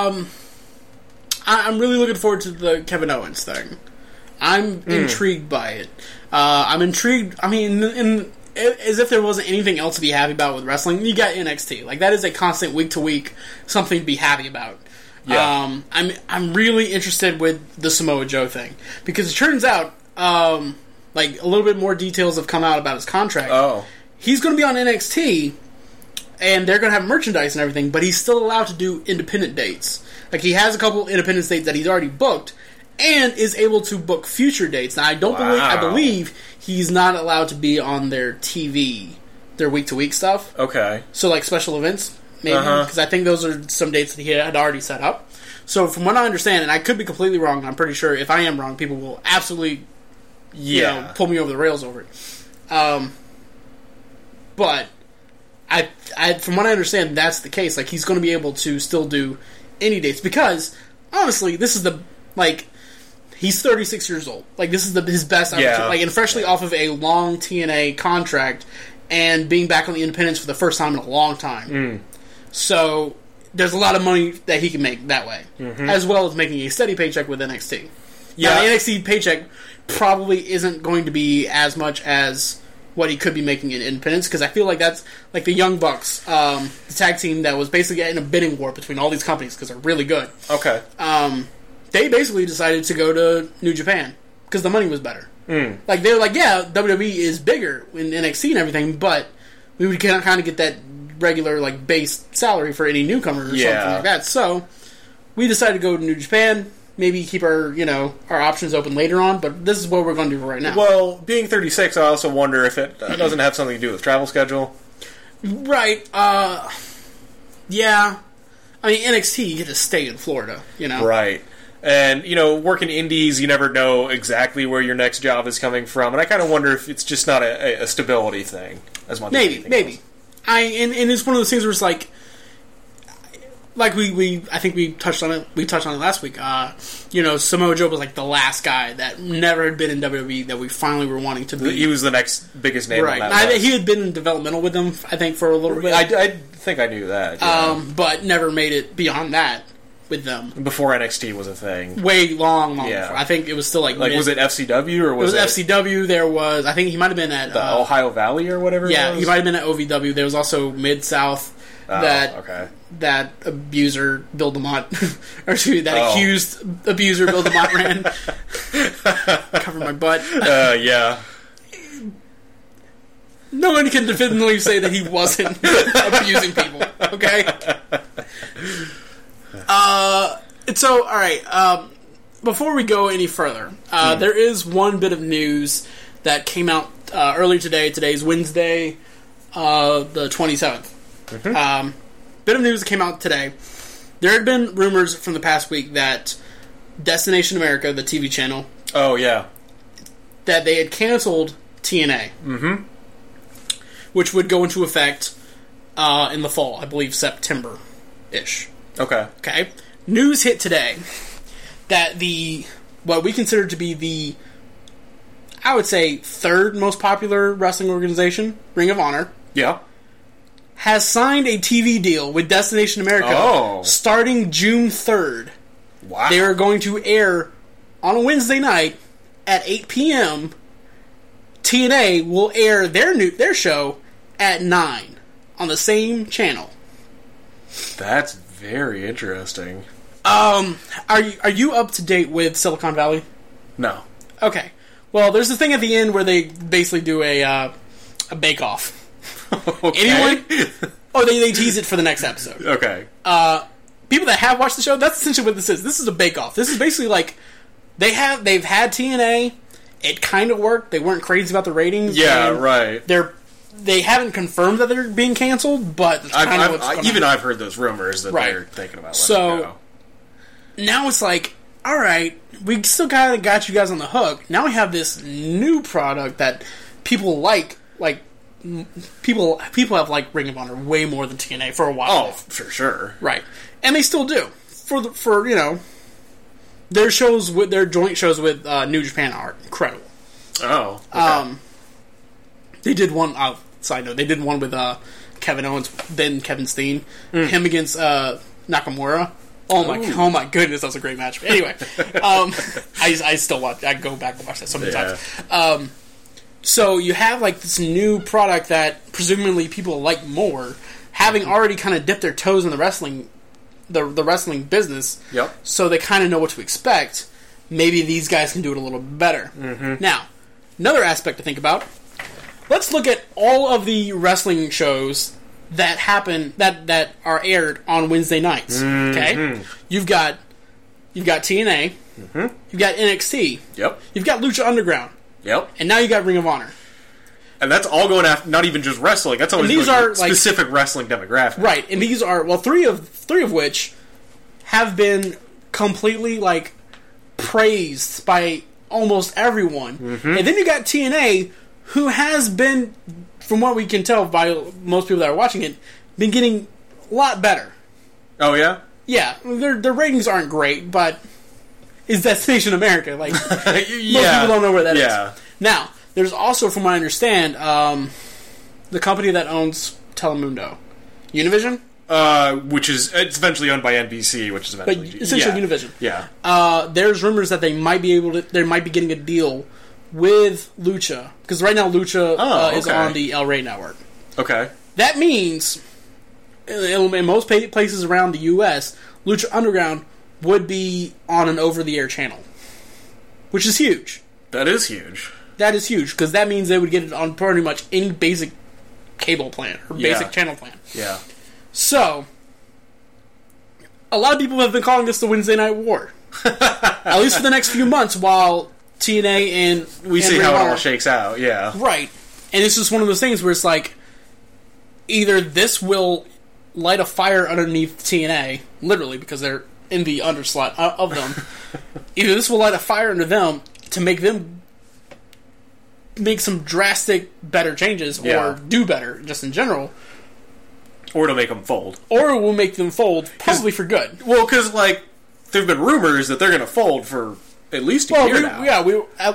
I'm really looking forward to the Kevin Owens thing. I'm intrigued by it. I'm intrigued. I mean, as if there wasn't anything else to be happy about with wrestling, you got NXT. Like, that is a constant week to week something to be happy about. Yeah. I'm really interested with the Samoa Joe thing because it turns out, like, a little bit more details have come out about his contract. Oh, he's going to be on NXT, and they're going to have merchandise and everything, but he's still allowed to do independent dates. Like, he has a couple independent dates that he's already booked. And is able to book future dates. Now, I believe he's not allowed to be on their TV, their week-to-week stuff. Okay. So, like, special events, maybe. Because I think those are some dates that he had already set up. So, from what I understand, and I could be completely wrong, and I'm pretty sure if I am wrong, people will absolutely, pull me over the rails over it. But, from what I understand, that's the case. Like, he's going to be able to still do any dates. Because, honestly, this is the, like... He's 36 years old. Like, this is his best opportunity. Yeah. Like, and freshly off of a long TNA contract and being back on the independents for the first time in a long time. So, there's a lot of money that he can make that way. As well as making a steady paycheck with NXT. Now, the NXT paycheck probably isn't going to be as much as what he could be making in Independence, because I feel like that's like the Young Bucks, the tag team that was basically in a bidding war between all these companies because they're really good. Okay. They basically decided to go to New Japan because the money was better. Like, they were like, yeah, WWE is bigger in NXT and everything, but we would kind of get that regular, like, base salary for any newcomer or something like that. So we decided to go to New Japan. Maybe keep our, our options open later on, but this is what we're going to do right now. Well, being 36, I also wonder if it doesn't have something to do with travel schedule. Right. Yeah. I mean, NXT, you get to stay in Florida, Right. And, working indies, you never know exactly where your next job is coming from. And I kind of wonder if it's just not a stability thing as much as anything else. And it's one of those things where it's like I think we touched on it. We touched on it last week. Samoa Joe was like the last guy that never had been in WWE that we finally were wanting to be. He was the next biggest name. Right. On that list. He had been in developmental with them, I think, for a little bit. I think I knew that. Yeah. But never made it beyond that with them. Before NXT was a thing. Way long before. I think it was still like was it FCW or was it? It was FCW. There was, I think he might have been at the Ohio Valley or whatever. Yeah, it was? He might have been at OVW. There was also Mid-South. That abuser Bill DeMott, or excuse me, that accused abuser Bill DeMott ran. Cover my butt. Yeah. No one can definitively say that he wasn't abusing people. Okay. So, all right. Before we go any further, there is one bit of news that came out earlier today. Today's Wednesday, the 27th. Bit of news that came out today. There had been rumors from the past week that Destination America, the TV channel, that they had canceled TNA, which would go into effect in the fall, I believe September-ish. Okay. News hit today that what we consider to be the, I would say, third most popular wrestling organization, Ring of Honor, has signed a TV deal with Destination America starting June 3rd. Wow. They are going to air on a Wednesday night at 8 p.m. TNA will air their show at 9 on the same channel. That's very interesting. Are you up to date with Silicon Valley? No. Okay. Well, there's a thing at the end where they basically do a bake-off. Okay. Anyone? They tease it for the next episode. Okay. People that have watched the show, that's essentially what this is. This is a bake-off. This is basically like they've had TNA. It kind of worked. They weren't crazy about the ratings. Yeah, right. They haven't confirmed that they're being canceled, but that's kind of what's going on. I've heard those rumors that they're thinking about letting it go. Now it's like, all right, we still kind of got you guys on the hook. Now we have this new product that people like. Like, people have liked Ring of Honor way more than TNA for a while. Oh, for sure. Right. And they still do. For their shows with their joint shows with New Japan are incredible. Oh. Okay. They did one side note, they did one with Kevin Owens, then Kevin Steen. Him against Nakamura. Oh my goodness, that was a great match. But anyway, I still watch. I go back and watch that so many times. So you have like this new product that presumably people like more, having already kind of dipped their toes in the wrestling, the wrestling business. Yep. So they kind of know what to expect. Maybe these guys can do it a little bit better. Now, another aspect to think about. Let's look at all of the wrestling shows that happen that are aired on Wednesday nights. Okay, you've got TNA, you've got NXT, you've got Lucha Underground, and now you got Ring of Honor, and that's all going after not even just wrestling. That's always these are specific wrestling demographic, right? And these are three of which have been completely like praised by almost everyone, and then you got TNA, who has been, from what we can tell by most people that are watching it, been getting a lot better. Oh, yeah? Yeah. Their ratings aren't great, but it's Destination America. Like, most people don't know where that is. Now, there's also, from what I understand, the company that owns Telemundo. Univision? Which is it's eventually owned by NBC, which is but eventually essentially Univision. Yeah. There's rumors that they might be getting a deal with Lucha, because right now Lucha is on the El Rey network. Okay. That means in most places around the U.S., Lucha Underground would be on an over-the-air channel, which is huge. That is huge. That is huge, because that means they would get it on pretty much any basic cable plan or basic channel plan. Yeah. So, a lot of people have been calling this the Wednesday Night War. At least for the next few months, while TNA and we see how it all shakes out, yeah. Right. And it's just one of those things where it's like, either this will light a fire underneath TNA, literally, because they're in the underslot of them. Either this will light a fire under them to make them make some drastic better changes, or do better, just in general. Or to make them fold. Or it will make them fold, probably for good. Well, because, like, there have been rumors that they're going to fold for at least a year now. Yeah,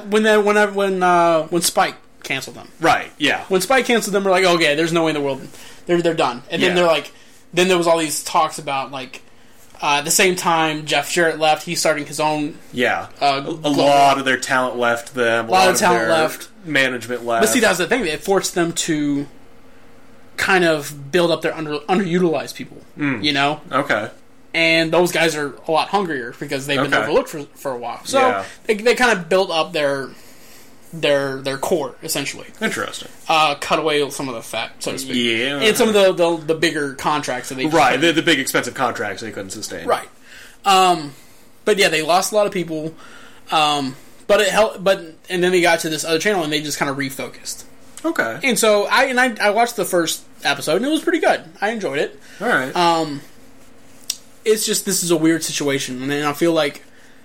when Spike canceled them. Right, yeah. When Spike canceled them, we're like, okay, there's no way in the world. They're done. And then they're like, then there was all these talks about, like, at the same time Jeff Jarrett left, he's starting his own... Yeah. A lot of their talent left them. A lot of talent left. Management left. But see, that's the thing. It forced them to kind of build up their underutilized people, you know? Okay. And those guys are a lot hungrier because they've been overlooked for a while. So they kind of built up their core, essentially. Interesting. Cut away some of the fat, so to speak. Yeah. And some of the bigger contracts that they... Right, the big expensive contracts they couldn't sustain. Right. But yeah, they lost a lot of people. But it helped. And then they got to this other channel and they just kind of refocused. Okay. And so I watched the first episode and it was pretty good. I enjoyed it. All right. It's just, this is a weird situation, and I feel like,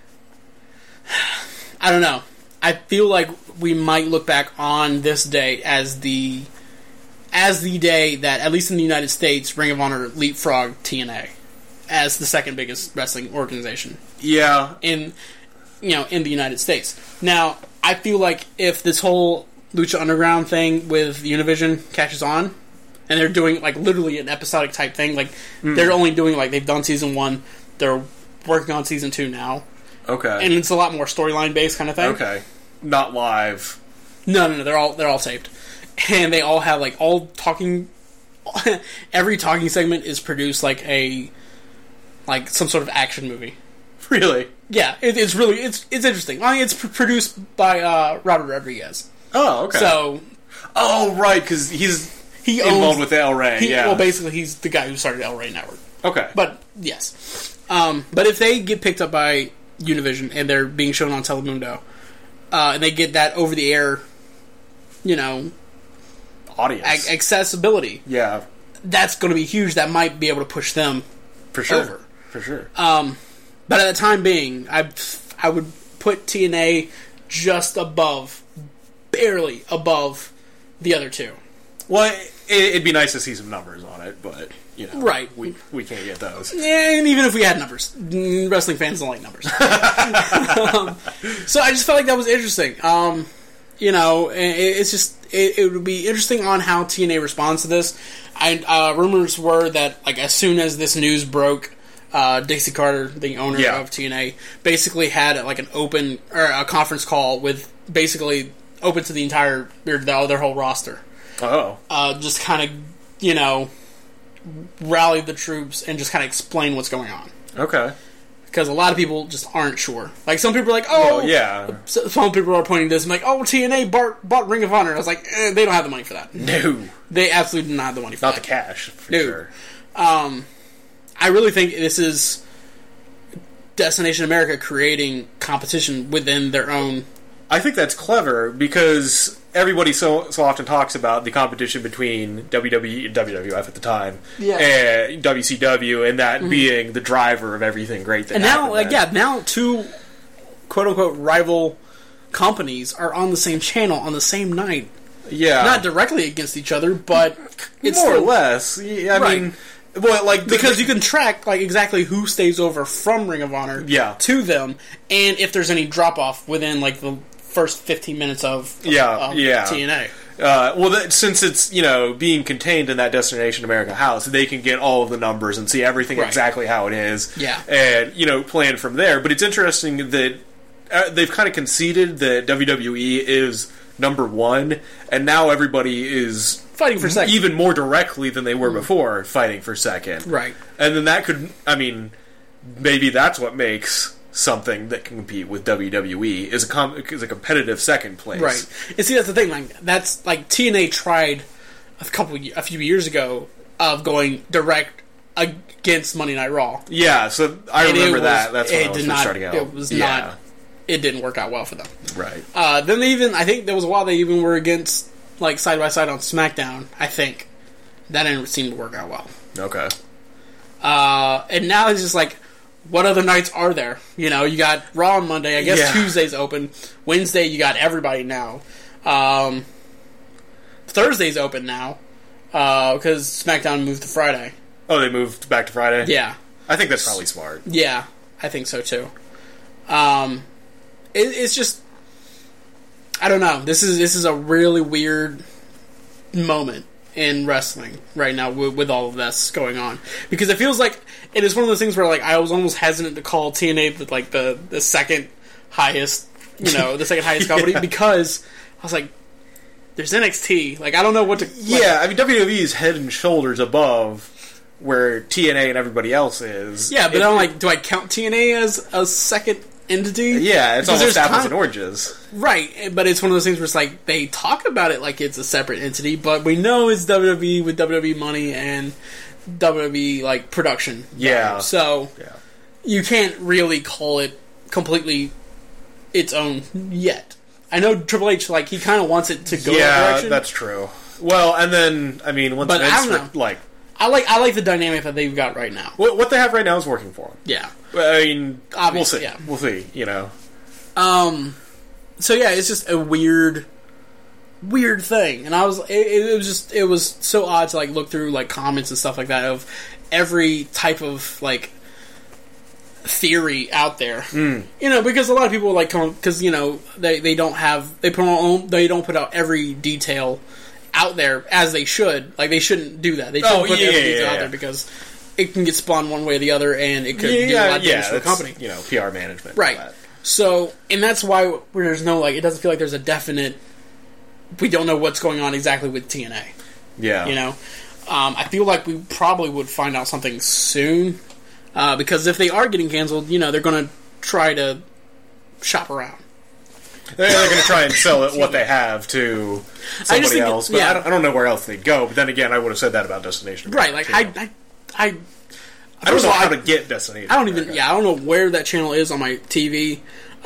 I don't know. I feel like we might look back on this day as the day that, at least in the United States, Ring of Honor leapfrogged TNA as the second biggest wrestling organization. Yeah. In the United States. Now, I feel like if this whole Lucha Underground thing with Univision catches on, and they're doing, like, literally an episodic type thing. Like, they're only doing, like, they've done Season 1. They're working on Season 2 now. Okay. And it's a lot more storyline-based kind of thing. Okay. Not live. No. They're all taped. And they all have, like, all talking... every talking segment is produced like some sort of action movie. Really? Yeah. It's really... It's interesting. I mean, it's produced by Robert Rodriguez. Oh, okay. So... Oh, right, because he's... involved with the El Rey, Well, basically, he's the guy who started El Rey Network. Okay. But, yes. But if they get picked up by Univision and they're being shown on Telemundo, and they get that over-the-air, audience. Accessibility. Yeah. That's going to be huge. That might be able to push them over. For sure. But at the time being, I would put TNA just above, barely above, the other two. Well, it'd be nice to see some numbers on it, but, right. we can't get those. Yeah, and even if we had numbers, wrestling fans don't like numbers. So I just felt like that was interesting. It's just, it would be interesting on how TNA responds to this. Rumors were that, like, as soon as this news broke, Dixie Carter, the owner of TNA, basically had, like, an open, or a conference call with, basically, open to the entire, their whole roster. Oh. Just kind of, rally the troops and just kind of explain what's going on. Okay. Because a lot of people just aren't sure. Like, some people are like, oh... Well, yeah. Some people are pointing this and like, oh, TNA bought Ring of Honor. And I was like, they don't have the money for that. No. They absolutely do not have the money for that. Not the cash, for sure. I really think this is Destination America creating competition within their own... I think that's clever, because everybody so often talks about the competition between WWF at the time and WCW, and that being the driver of everything great that happened. And now two quote-unquote rival companies are on the same channel on the same night. Yeah. Not directly against each other, but it's more or less. Yeah, I mean... Well, like because you can track like exactly who stays over from Ring of Honor to them, and if there's any drop-off within like the first 15 minutes of TNA. Since it's, being contained in that Destination America house, they can get all of the numbers and see everything exactly how it is. Yeah. And, plan from there. But it's interesting that they've kind of conceded that WWE is number one, and now everybody is fighting for second. Even more directly than they were before, fighting for second. Right. And then that could, maybe that's what makes something that can compete with WWE is a competitive second place. Right. And see, that's the thing. That's TNA tried a few years ago of going direct against Monday Night Raw. Yeah, so I remember that. That's when I was first starting out. It was not. It didn't work out well for them. Right. Then I think there was a while they even were against side by side on SmackDown. I think that didn't seem to work out well. Okay. And now it's just what other nights are there? You got Raw on Monday. I guess Tuesday's open. Wednesday, you got everybody now. Thursday's open now because SmackDown moved to Friday. Oh, they moved back to Friday? Yeah. I think that's probably smart. Yeah, I think so too. It's just, I don't know. This is a really weird moment in wrestling right now with all of this going on, because it feels like it is one of those things where I was almost hesitant to call TNA the second highest, the second highest company because I was like, there's NXT. I don't know what to. Yeah, WWE is head and shoulders above where TNA and everybody else is. Yeah, but I'm do I count TNA as a second entity? Yeah, it's almost apples and oranges. Right, but it's one of those things where it's they talk about it like it's a separate entity, but we know it's WWE with WWE money and WWE production. Yeah. So you can't really call it completely its own yet. I know Triple H he kind of wants it to go that direction. Yeah, that's true. Well, and then once but I don't know. I like the dynamic that they've got right now. What they have right now is working for them. Yeah. Obviously, we'll see. So yeah, it's just a weird thing, and it was so odd to look through comments and stuff like that of every type of theory out there. Because a lot of people because they don't put out every detail out there as they should. They shouldn't do that. They shouldn't put every detail out there because it can get spun one way or the other, and it could do a lot of damage to the company. PR management, right? So, and that's why there's no it doesn't feel like there's a definite. We don't know what's going on exactly with TNA. Yeah, I feel like we probably would find out something soon, because if they are getting canceled, they're going to try to shop around. They're going to try and sell it what they have to somebody else, but I don't know where else they'd go. But then again, I would have said that about Destination America. Right? I don't know how to get Destination. I don't know where that channel is on my TV.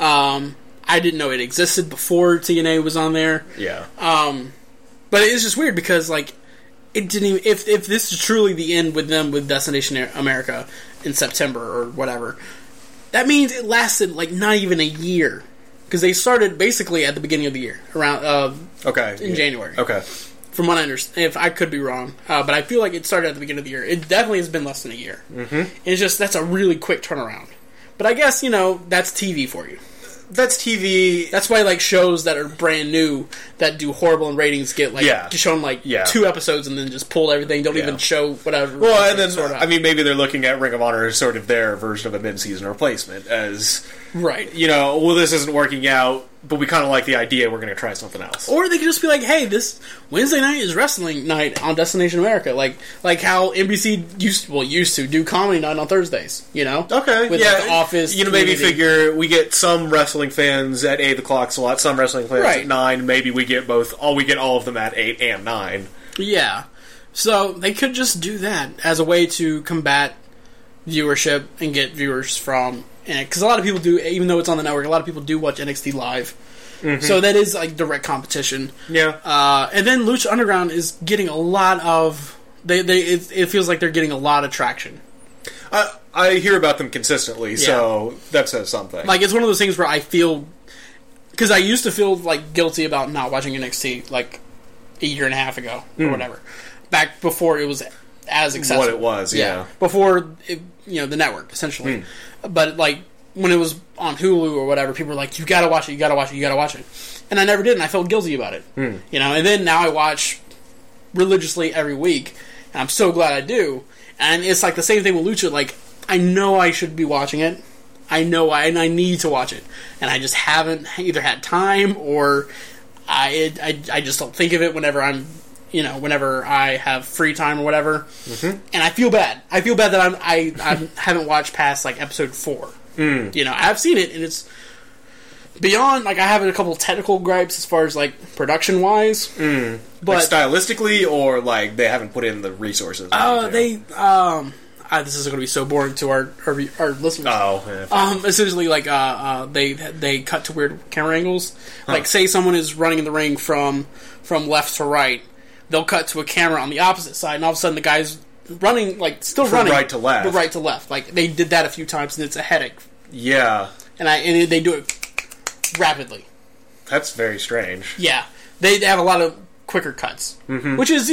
I didn't know it existed before TNA was on there. Yeah. But it's just weird because it didn't even. If this is truly the end with them with Destination America in September or whatever, that means it lasted not even a year. Because they started basically at the beginning of the year, around in January. Okay, from what I understand, if I could be wrong, but I feel like it started at the beginning of the year. It definitely has been less than a year. Mm-hmm. It's just that's a really quick turnaround. But I guess that's TV for you. That's TV. That's why shows that are brand new that do horrible in ratings get shown 2 episodes and then just pull everything. Don't even show whatever. Well, and then maybe they're looking at Ring of Honor as sort of their version of a mid-season replacement as. Right. This isn't working out, but we kind of like the idea, we're going to try something else. Or they could just be hey, this Wednesday night is wrestling night on Destination America. Like how NBC used to do comedy night on Thursdays, Okay. With The Office. Maybe figure we get some wrestling fans at 8 o'clock slot, some wrestling fans at 9. Maybe we get we get all of them at 8 and 9. Yeah. So they could just do that as a way to combat viewership and get viewers from... Because a lot of people do, even though it's on the network, a lot of people do watch NXT live. Mm-hmm. So that is direct competition. Yeah. And then Lucha Underground is getting a lot of... It feels like they're getting a lot of traction. I hear about them consistently, so that says something. It's one of those things where I feel... Because I used to feel guilty about not watching NXT a year and a half ago or whatever. Back before it was as accessible. What it was, yeah. Before, the network, essentially. But, when it was on Hulu or whatever, people were you gotta watch it, you gotta watch it, you gotta watch it. and I never did, and I felt guilty about it. You know, and then now I watch religiously every week, and I'm so glad I do. And it's like the same thing with Lucha. Like, I know I should be watching it. I know and I need to watch it, and I just haven't either had time or I just don't think of it whenever whenever I have free time or whatever. And I feel bad. I feel bad that I haven't watched past like episode 4. You know, I've seen it, and it's beyond, like, I have a couple technical gripes as far as like production wise, but like stylistically, or like they haven't put in the resources. This is going to be so boring to our listeners. Oh, yeah. Essentially, like they cut to weird camera angles. Like, say someone is running in the ring from left to right, they'll cut to a camera on the opposite side, and all of a sudden the guy's running, like, still From running right to left. but right to left. Like, they did that a few times, and it's a headache. Yeah, And they do it rapidly. that's very strange. Yeah, they have a lot of quicker cuts, which is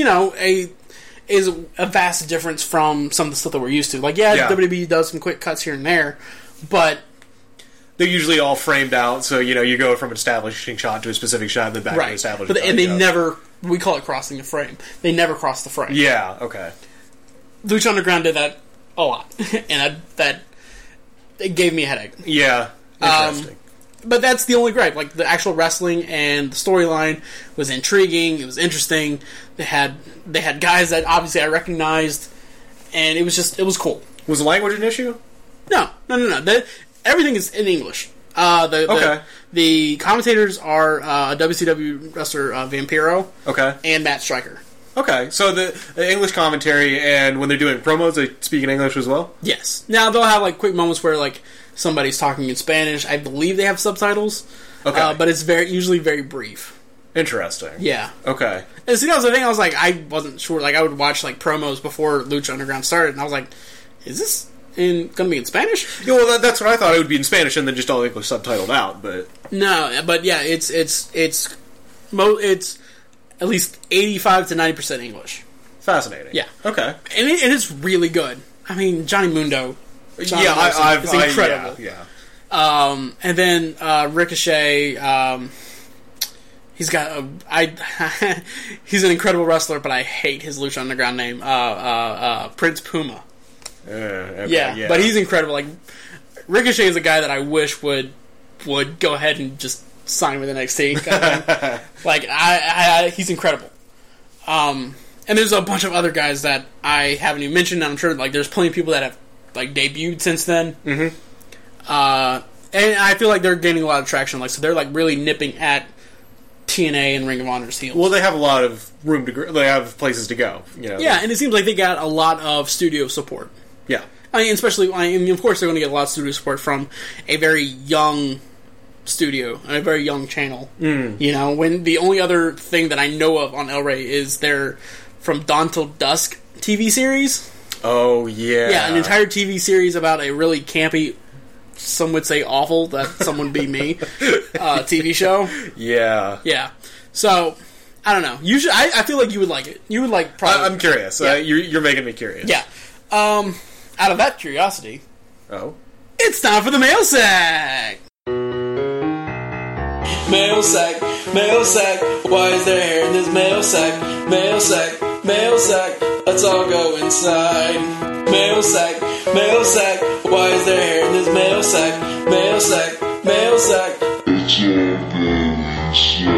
is a vast difference from some of the stuff that we're used to. Like, WWE does some quick cuts here and there, but They're usually all framed out, so you go from an establishing shot to a specific shot, then back to an establishing shot. And they never, we call it crossing the frame. They never cross the frame. Yeah, okay. Lucha Underground did that a lot, and that it gave me a headache. Yeah, interesting. But that's the only gripe. Like, the actual wrestling and the storyline was intriguing. It was interesting. They had guys that obviously I recognized, and it was cool. Was the language an issue? No. Everything is in English. Okay. The commentators are WCW wrestler Vampiro, and Matt Striker. Okay, so the English commentary, and when they're doing promos, they speak in English as well? Yes. Now, they'll have like quick moments where like somebody's talking in Spanish. I believe they have subtitles. Okay. But it's usually very brief. Interesting. Yeah. Okay. And see, that was the thing. I was like, I wasn't sure. Like, I would watch like promos before Lucha Underground started, and I was like, is this going to be in Spanish? Yeah, well, that's what I thought. It would be in Spanish and then just all English subtitled out. But no, but yeah, it's at least 85 to 90% English. Fascinating. Yeah. Okay. And it's really good. I mean, Johnny Mundo. It's incredible. Yeah. And then Ricochet. He's got he's an incredible wrestler, but I hate his Lucha Underground name. Prince Puma. Okay, yeah, but he's incredible. Like, Ricochet is a guy that I wish would go ahead and just sign with NXT. Like, he's incredible. And there's a bunch of other guys that I haven't even mentioned. And I'm sure like there's plenty of people that have like debuted since then. And I feel like they're gaining a lot of traction. Like, so they're like really nipping at TNA and Ring of Honor's heels. Well, they have a lot of room to go. They have places to go. Yeah, and it seems like they got a lot of studio support. Yeah. I mean, of course, they're going to get a lot of studio support from a very young studio, a very young channel. When the only other thing that I know of on El Rey is their From Dawn Till Dusk TV series. Oh, yeah. Yeah, an entire TV series about a really campy, some would say awful, that someone be me, TV show. Yeah. Yeah. So, I don't know. I feel like you would like it. You would like probably. I'm curious. Yeah. You're making me curious. Yeah. Out of that curiosity, it's time for the mail sack. Mail sack, why is there hair in this mail sack? Mail sack, let's all go inside. Mail sack, why is there hair in this mail sack? Mail sack, let's all go inside.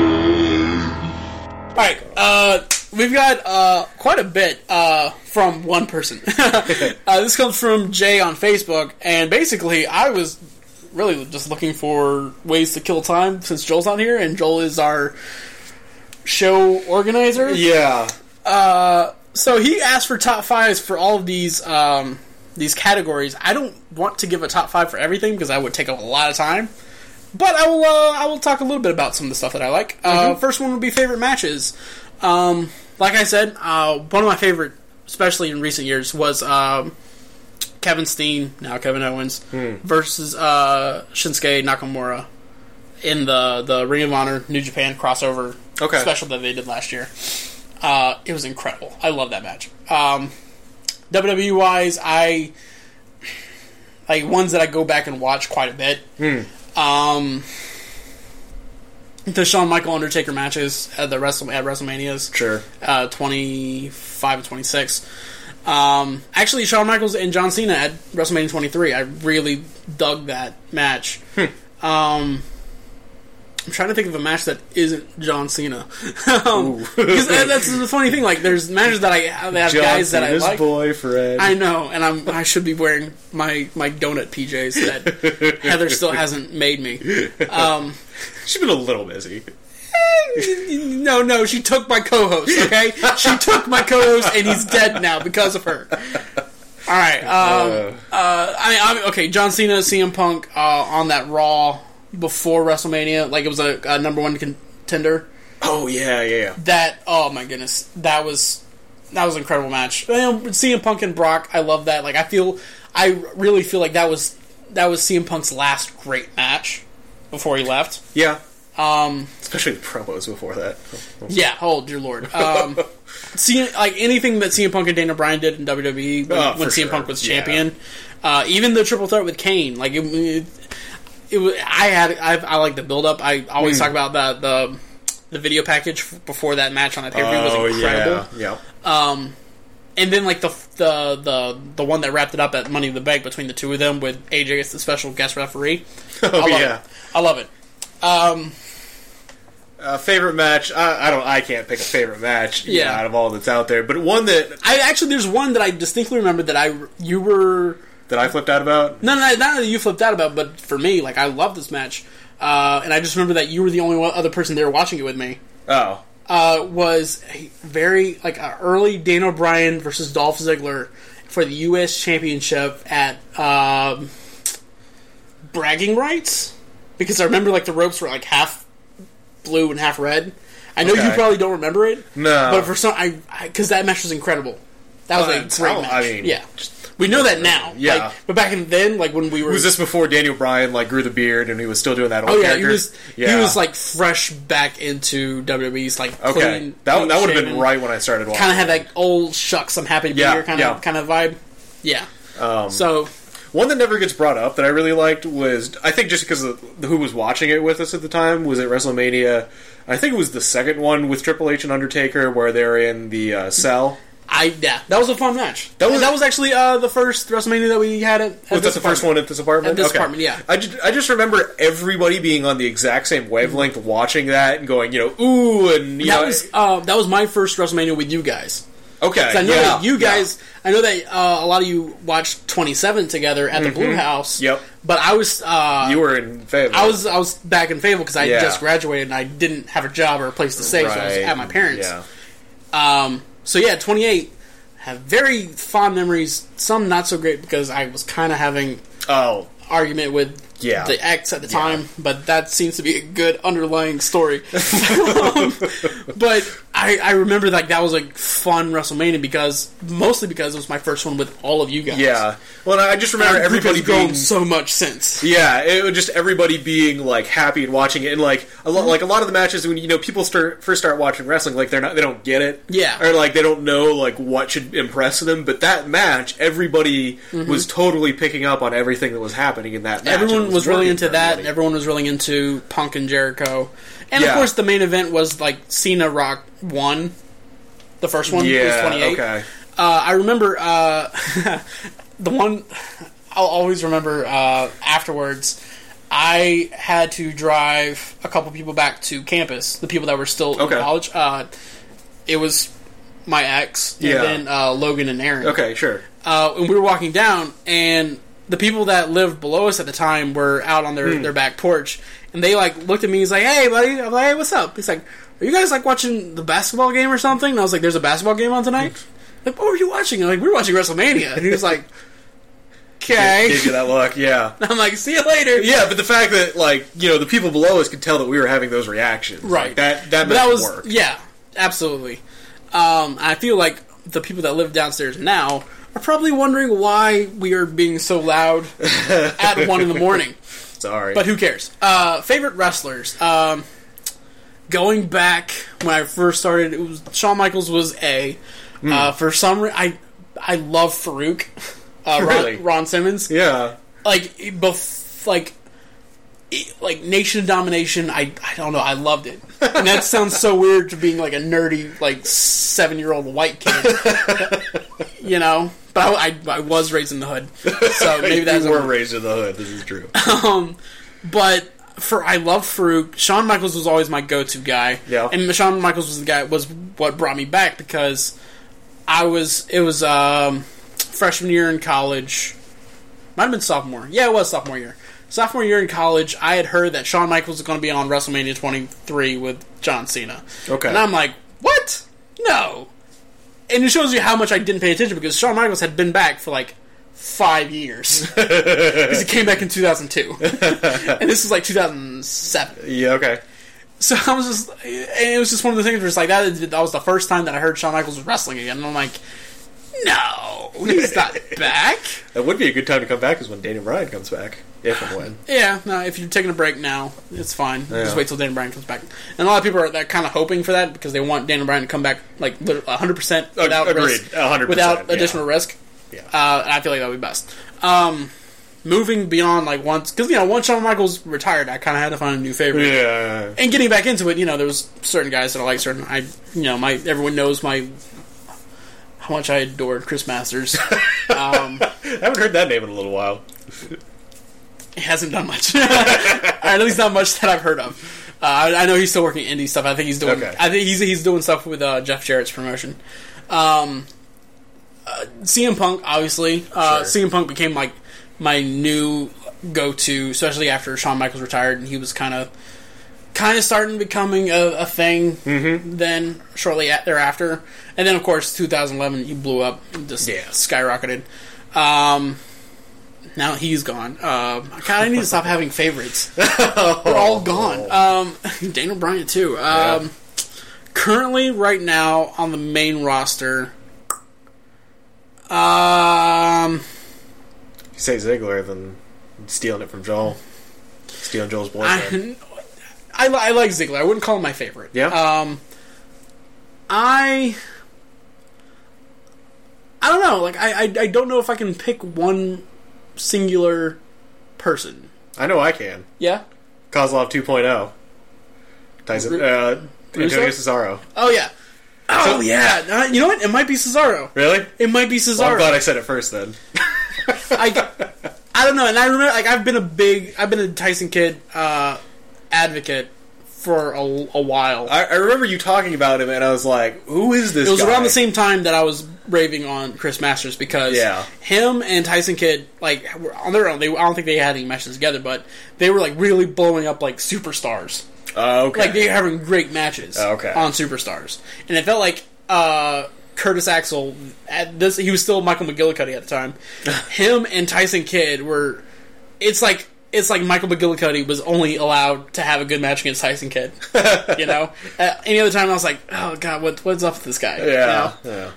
Alright, we've got quite a bit from one person. This comes from Jay on Facebook, and basically I was really just looking for ways to kill time since Joel's not here, and Joel is our show organizer. Yeah. So he asked for top fives for all of these categories. I don't want to give a top five for everything because that would take up a lot of time. But I will talk a little bit about some of the stuff that I like. First one would be favorite matches. Like I said, one of my favorite, especially in recent years, was Kevin Steen, now Kevin Owens, versus Shinsuke Nakamura in the Ring of Honor New Japan crossover special that they did last year. It was incredible. I love that match. WWE wise, I like ones that I go back and watch quite a bit. the Shawn Michael Undertaker matches at WrestleManias. Sure. 25 and 26. Actually, Shawn Michaels and John Cena at WrestleMania 23. I really dug that match. I'm trying to think of a match that isn't John Cena. Because that's the funny thing. Like, there's matches that have John guys that I Cena's like. boyfriend. I know, and I should be wearing my donut PJs that Heather still hasn't made me. She's been a little busy. No, she took my co-host, okay? She took my co-host, and he's dead now because of her. Alright, okay, John Cena, CM Punk on that Raw before WrestleMania, like it was a number one contender. Oh, yeah. That, oh my goodness, that was an incredible match. CM Punk and Brock, I love that. Like, I really feel like that was CM Punk's last great match before he left. Yeah. Especially the promos before that. Yeah, oh dear lord. Like anything that CM Punk and Daniel Bryan did in WWE when CM Punk was champion, even the triple threat with Kane, like I like the build up. I always talk about the video package before that match on that pay per view was incredible. Yeah. And then like the one that wrapped it up at Money in the Bank between the two of them with AJ as the special guest referee. I love it. Favorite match? I can't pick a favorite match. Out of all that's out there, but one that there's one that I distinctly remember that I flipped out about. No, not that you flipped out about, but for me, like I love this match, and I just remember that you were the only other person there watching it with me. Oh, was a very early Daniel Bryan versus Dolph Ziggler for the U.S. Championship at Bragging Rights, because I remember like the ropes were like half blue and half red. I know you probably don't remember it. No. But for some, because that match was incredible. That was a great match. I mean, yeah. We know that now. Yeah. Like, but back then, like when we were... Was this before Daniel Bryan like grew the beard and he was still doing that old character? He was like fresh back into WWE's like clean... That would have been right when I started watching. Kind of had that old shucks I'm happy to be here kind of vibe. Yeah. So... One that never gets brought up that I really liked was, I think just because of who was watching it with us at the time, was at WrestleMania. I think it was the second one with Triple H and Undertaker where they're in the cell. That was a fun match. That was actually the first WrestleMania that we had at Was that the first one at this apartment? At this apartment, yeah. I just remember everybody being on the exact same wavelength watching that and going, ooh, and that was my first WrestleMania with you guys. Okay. I know that you guys, I know that a lot of you watched 27 together at the Blue House. Yep. But I was... you were in Fayetteville. I was back in Fayetteville because I had just graduated and I didn't have a job or a place to stay, so I was at my parents'. Yeah. So 28, have very fond memories, some not so great because I was kind of having argument with the ex at the time, but that seems to be a good underlying story. But I remember that was a fun WrestleMania mostly because it was my first one with all of you guys. Yeah. Well, I just remember everybody grown so much since. Yeah, it was just everybody being like happy and watching it, and like a lot of the matches when people first start watching wrestling, like they don't get it, or like they don't know like what should impress them. But that match, everybody was totally picking up on everything that was happening in that match. Everyone was really into that. Everyone was really into Punk and Jericho, and of course the main event was like Cena Rock 1. The first one was 28. Okay. I remember the one I'll always remember afterwards. I had to drive a couple people back to campus, the people that were still in college. It was my ex, and then Logan and Aaron. Okay, sure. And we were walking down, and the people that lived below us at the time were out on their back porch, and they like looked at me. He's like, "Hey, buddy." I'm like, "Hey, what's up?" He's like, "Are you guys like watching the basketball game or something?" And I was like, "There's a basketball game on tonight." Like, what were you watching? I'm like, "We're watching WrestleMania." And he was like, "Okay." Gave you that look, yeah. And I'm like, "See you later." Yeah, but the fact that like the people below us could tell that we were having those reactions, right? Like, that was work. Yeah, absolutely. I feel like the people that live downstairs now are probably wondering why we are being so loud at 1 a.m. Sorry. But who cares? Favorite wrestlers. Going back when I first started, it was Shawn Michaels was A. For some reason, I love Farouk. Really? Ron Simmons. Yeah. like Nation of Domination. I don't know. I loved it, and that sounds so weird to being like a nerdy like 7-year-old white kid, you know. But I was raised in the hood, so maybe that's you were raised in the hood. This is true. But I loved Farouk. Shawn Michaels was always my go-to guy. Yeah, and Shawn Michaels was what brought me back because it was freshman year in college. Might have been sophomore. Yeah, it was sophomore year. Sophomore year in college, I had heard that Shawn Michaels was going to be on WrestleMania 23 with John Cena. Okay. And I'm like, what? No. And it shows you how much I didn't pay attention because Shawn Michaels had been back for like 5 years. Because he came back in 2002. And this was like 2007. Yeah, okay. So I was just... And it was just one of the things where it's like, that was the first time that I heard Shawn Michaels was wrestling again. And I'm like... No, he's not back. That would be a good time to come back is when Daniel Bryan comes back. If and when. Yeah, no, if you're taking a break now, it's fine. Yeah. Just wait till Daniel Bryan comes back. And a lot of people are kind of hoping for that because they want Daniel Bryan to come back like 100% without risk. 100%, without additional risk. Yeah. And I feel like that would be best. Moving beyond like once, because once Shawn Michaels retired, I kind of had to find a new favorite. Yeah. And getting back into it, there was certain guys that I like. Everyone knows how much I adored Chris Masters. I haven't heard that name in a little while. He hasn't done much, or at least not much that I've heard of. I know he's still working indie stuff. I think he's doing. Okay. I think he's doing stuff with Jeff Jarrett's promotion. CM Punk, obviously. Sure. CM Punk became like my new go-to, especially after Shawn Michaels retired, and he was kind of starting becoming a thing. Mm-hmm. Then shortly thereafter, and then of course 2011 he blew up, just skyrocketed. Now he's gone. I need to stop having favorites. They're all gone. Daniel Bryan too. Currently, right now on the main roster, you say Ziggler, then stealing it from Joel. Stealing Joel's boyfriend. I like Ziggler. I wouldn't call him my favorite. Yeah. I don't know. Like I don't know if I can pick one singular person. I know I can. Yeah. Kozlov 2.0. Tyson. Antonio Cesaro. Oh yeah. Oh yeah. You know what? It might be Cesaro. Really? It might be Cesaro. Well, I'm glad I said it first then. I don't know, and I remember I've been a Tyson Kidd advocate for a while. I remember you talking about him, and I was like, "Who is this?" It was guy? around the same time that I was raving on Chris Masters because him and Tyson Kidd, like on their own, I don't think they had any matches together, but they were like really blowing up like superstars. Okay, like they were having great matches. Okay. On Superstars, and it felt like Curtis Axel he was still Michael McGillicuddy at the time. Him and Tyson Kidd were. It's like Michael McGillicuddy was only allowed to have a good match against Tyson Kidd. Any other time I was like, oh god, what's up with this guy? Yeah.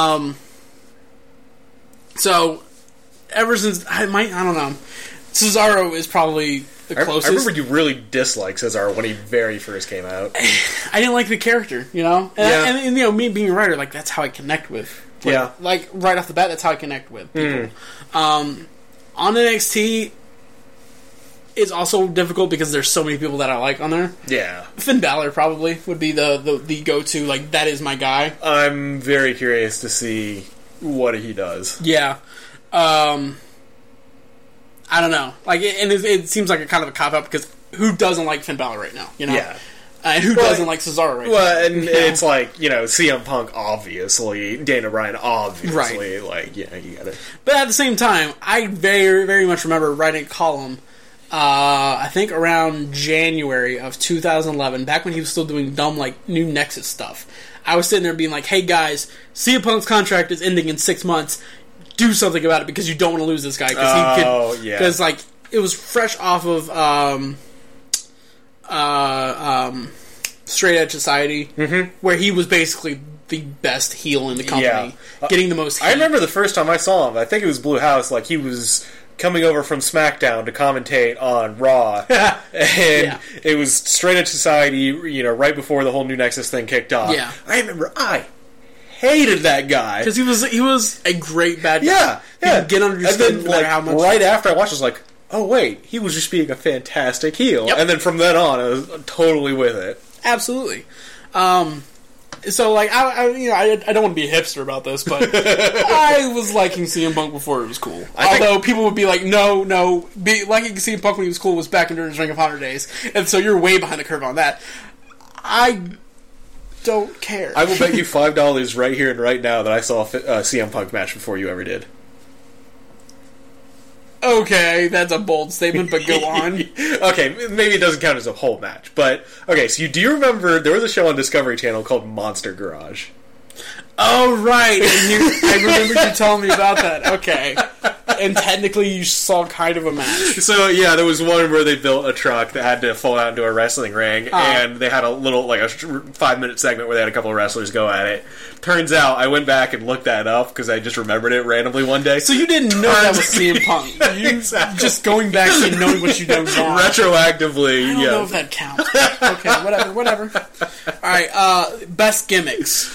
So ever since I don't know, Cesaro is probably the closest. I remember you really disliked Cesaro when he very first came out. I didn't like the character, and me being a writer, like that's how I connect with. Like right off the bat, that's how I connect with people. On NXT. It's also difficult because there's so many people that I like on there. Yeah. Finn Balor probably would be the go-to, like, that is my guy. I'm very curious to see what he does. Yeah. I don't know. Like, it seems like a kind of a cop-out because who doesn't like Finn Balor right now, Yeah. And who doesn't like Cesaro right now? Well, and it's like, CM Punk, obviously. Daniel Bryan, obviously. Right. Like, yeah, you got it. But at the same time, I very, very much remember writing a column I think around January of 2011, back when he was still doing dumb, like, new Nexus stuff. I was sitting there being like, hey guys, CM Punk's contract is ending in 6 months. Do something about it because you don't want to lose this guy. Because like, it was fresh off of Straight Edge Society, where he was basically the best heel in the company, getting the most heat. I remember the first time I saw him, I think it was Blue House, like, he was coming over from SmackDown to commentate on Raw, and it was Straight Edge Society, right before the whole New Nexus thing kicked off. Yeah. I remember I hated that guy because he was a great bad guy. Yeah, he could get under your skin no matter how much. Right after I watched, I was like, oh wait, he was just being a fantastic heel. Yep. And then from then on, I was totally with it. Absolutely. So, like, I don't want to be a hipster about this, but I was liking CM Punk before it was cool. Although people would be like, no, liking CM Punk when he was cool was back during his Ring of Honor days, and so you're way behind the curve on that. I don't care. I will bet you $5 right here and right now that I saw a CM Punk match before you ever did. Okay, that's a bold statement, but go on. Okay, maybe it doesn't count as a whole match, but okay. So do you remember there was a show on Discovery Channel called Monster Garage? Oh right, I remember you telling me about that. Okay, and technically you saw kind of a match. So yeah, there was one where they built a truck that had to fall out into a wrestling ring, and they had a little, like a 5-minute segment where they had a couple of wrestlers go at it. Turns out, I went back and looked that up because I just remembered it randomly one day. So you didn't know that was CM Punk. You Exactly. Just going back and knowing what you know now. Retroactively, I don't know if that counts. Okay, whatever. Alright, best gimmicks.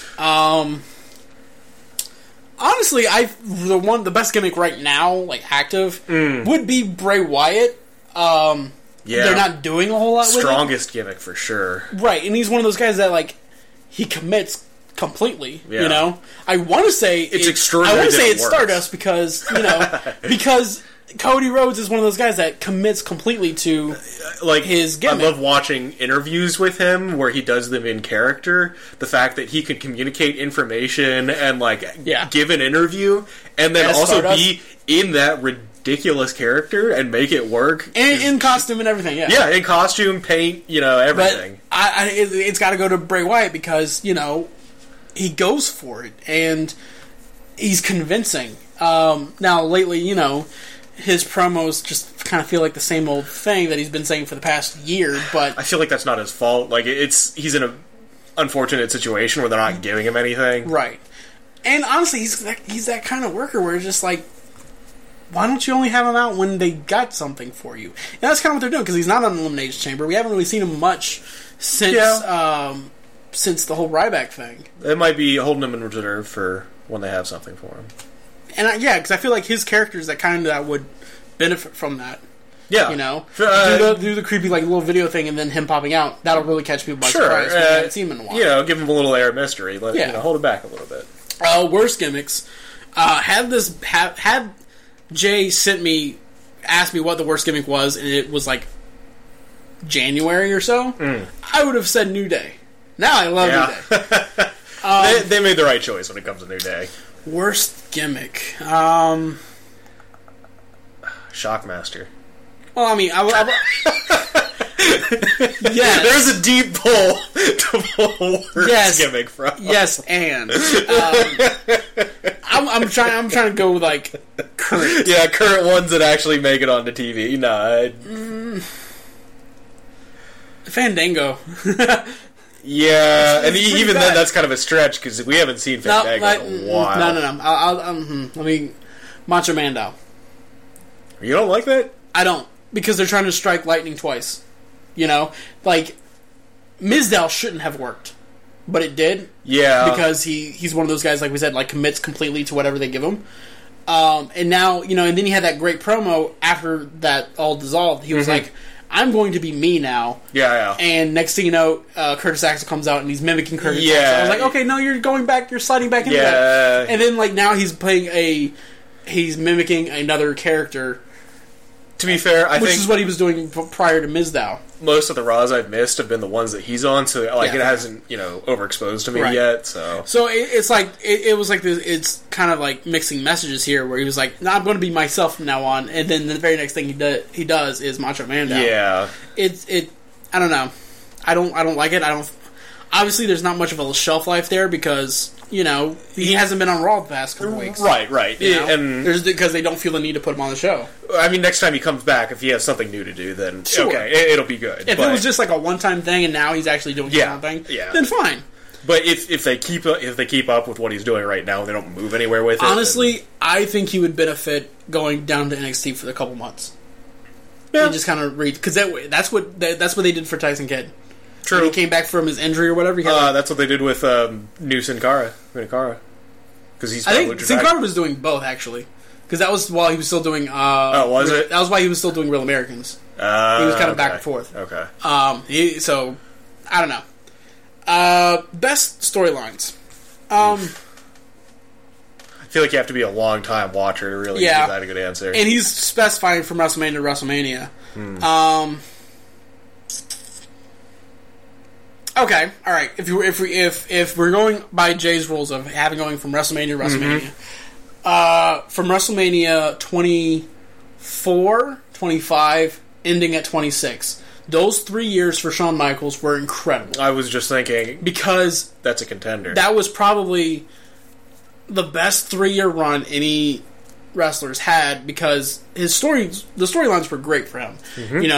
Honestly, the best gimmick right now, like active, would be Bray Wyatt. Yeah. They're not doing a whole lot with it. Strongest gimmick for sure. Right, and he's one of those guys that, like, he commits completely, Yeah. you know? I want to say It's extraordinary. I want to that say it it's works. Stardust because, you know, because Cody Rhodes is one of those guys that commits completely to Like his gimmick. I love watching interviews with him where he does them in character. The fact that he can communicate information and like give an interview, and then As also Stardust. be in that ridiculous character and make it work. and in costume and everything, yeah. Yeah, in costume, paint, you know, But everything. it's got to go to Bray Wyatt because, you know, he goes for it, and he's convincing. Now, lately, you know, his promos just kind of feel like the same old thing that he's been saying for the past year, but I feel like that's not his fault. Like he's in an unfortunate situation where they're not giving him anything. right. And honestly, he's that kind of worker where it's just like, why don't you only have him out when they got something for you? And that's kind of what they're doing because he's not on Elimination Chamber. We haven't really seen him much since since the whole Ryback thing. It might be holding him in reserve for when they have something for him. And because I feel like his characters that kind of would benefit from that. Yeah, You know, do do the creepy like little video thing and then him popping out. That'll really catch people by surprise. We haven't seen him in a while. You know, give him a little air of mystery. You know, hold it back a little bit. Worst gimmicks. Had Jay asked me what the worst gimmick was, and it was like January or so, I would have said New Day. Now I love New Day. They made the right choice when it comes to New Day. Worst gimmick. Shockmaster. Well, I mean, yes. There's a deep pull to pull worst gimmick from. Yes, and I'm trying to go with like current. Yeah, current ones that actually make it onto TV. No, Fandango. Yeah, and it's even bad. then, that's kind of a stretch because we haven't seen Fandango in a while. No. Let me Macho Mandow. You don't like that? I don't, because they're trying to strike lightning twice. You know, like Mizdow shouldn't have worked, but it did. Yeah, because he's one of those guys, like we said, like commits completely to whatever they give him. And now, you know, and then he had that great promo after that all dissolved. He was like, I'm going to be me now. Yeah. And next thing you know, Curtis Axel comes out and he's mimicking Curtis Yeah. Axel. I was like, okay, no, you're going back, you're sliding back into that. And then, like, now he's mimicking another character. To be fair, I which think is what he was doing prior to Mizdow. most of the Raws I've missed have been the ones that he's on, so like it hasn't, you know, overexposed to me yet. So it's like it was like this. It's kind of like mixing messages here, where he was like, "No, I'm going to be myself from now on," and then the very next thing he does is Macho Man down. Yeah, I don't know. I don't like it. Obviously, there's not much of a shelf life there because, you know, he hasn't been on Raw the past couple weeks. Right. You know? And because they don't feel the need to put him on the show. I mean, next time he comes back, if he has something new to do, then Sure. okay, it'll be good. If it was just like a one-time thing and now he's actually doing something, then fine. But if they keep up with what he's doing right now, and they don't move anywhere with it. Honestly, I think he would benefit going down to NXT for a couple months. Yeah. And just kind of read, because that's what they did for Tyson Kidd. True. When he came back from his injury or whatever. That's what they did with New Sin Cara. Because he's I think Lucha Sin Dragon. Cara was doing both, actually. because that was while he was still doing. Was it? That was why he was still doing Real Americans. He was kind of back and forth. Okay. So I don't know. Best storylines. I feel like you have to be a long time watcher to really give that a good answer. And he's specifying from WrestleMania to WrestleMania. Okay, all right. If we're going by Jay's rules of having going from WrestleMania to WrestleMania, from WrestleMania 24, 25, ending at 26, those 3 years for Shawn Michaels were incredible. I was just thinking because that's a contender. That was probably the best 3-year run any wrestlers had because the storylines were great for him.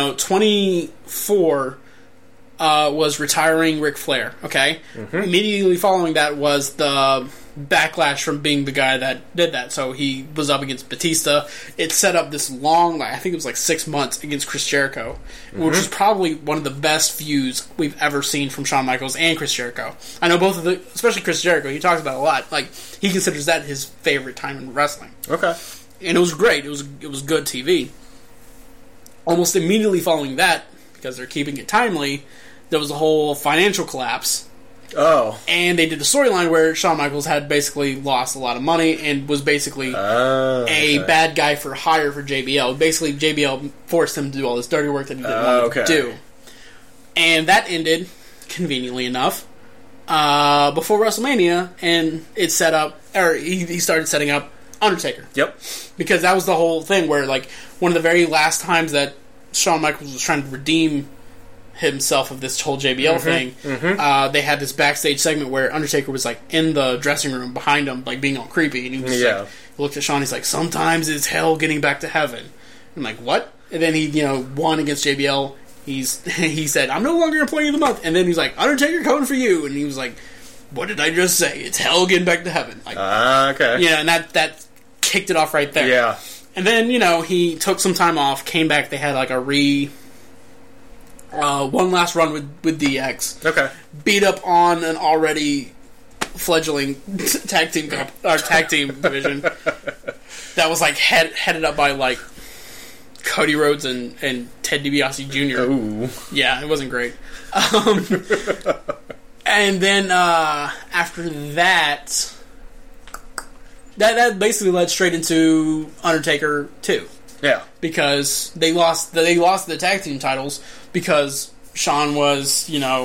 24. Was retiring Ric Flair, okay? Immediately following that was the backlash from being the guy that did that. So he was up against Batista. It set up this long, I think it was like 6 months against Chris Jericho, which was probably one of the best feuds we've ever seen from Shawn Michaels and Chris Jericho. I know both of the, especially Chris Jericho, he talks about it a lot. Like, he considers that his favorite time in wrestling. Okay. And it was great. It was good TV. Almost immediately following that, because they're keeping it timely, there was a whole financial collapse. Oh. And they did a storyline where Shawn Michaels had basically lost a lot of money and was basically a bad guy for hire for JBL. Basically, JBL forced him to do all this dirty work that he didn't want to do. And that ended, conveniently enough, before WrestleMania, and it set up, or he started setting up Undertaker. Yep. Because that was the whole thing where, like, one of the very last times that Shawn Michaels was trying to redeem himself of this whole JBL thing, they had this backstage segment where Undertaker was like in the dressing room behind him, like being all creepy, and he was like, he looked at Shawn, he's like, sometimes it's hell getting back to heaven. I'm like, what? And then he, won against JBL. He said, I'm no longer employee of the month. And then he's like, Undertaker coming for you. And he was like, what did I just say? It's hell getting back to heaven. Like, okay. Yeah, and that kicked it off right there. Yeah. And then, he took some time off, came back, they had like a one last run with DX. Okay. Beat up on an already fledgling tag team division that was like headed up by like Cody Rhodes and Ted DiBiase Jr. Ooh. Yeah, it wasn't great. And then after that basically led straight into Undertaker 2. Yeah. Because they lost the tag team titles because Shawn was,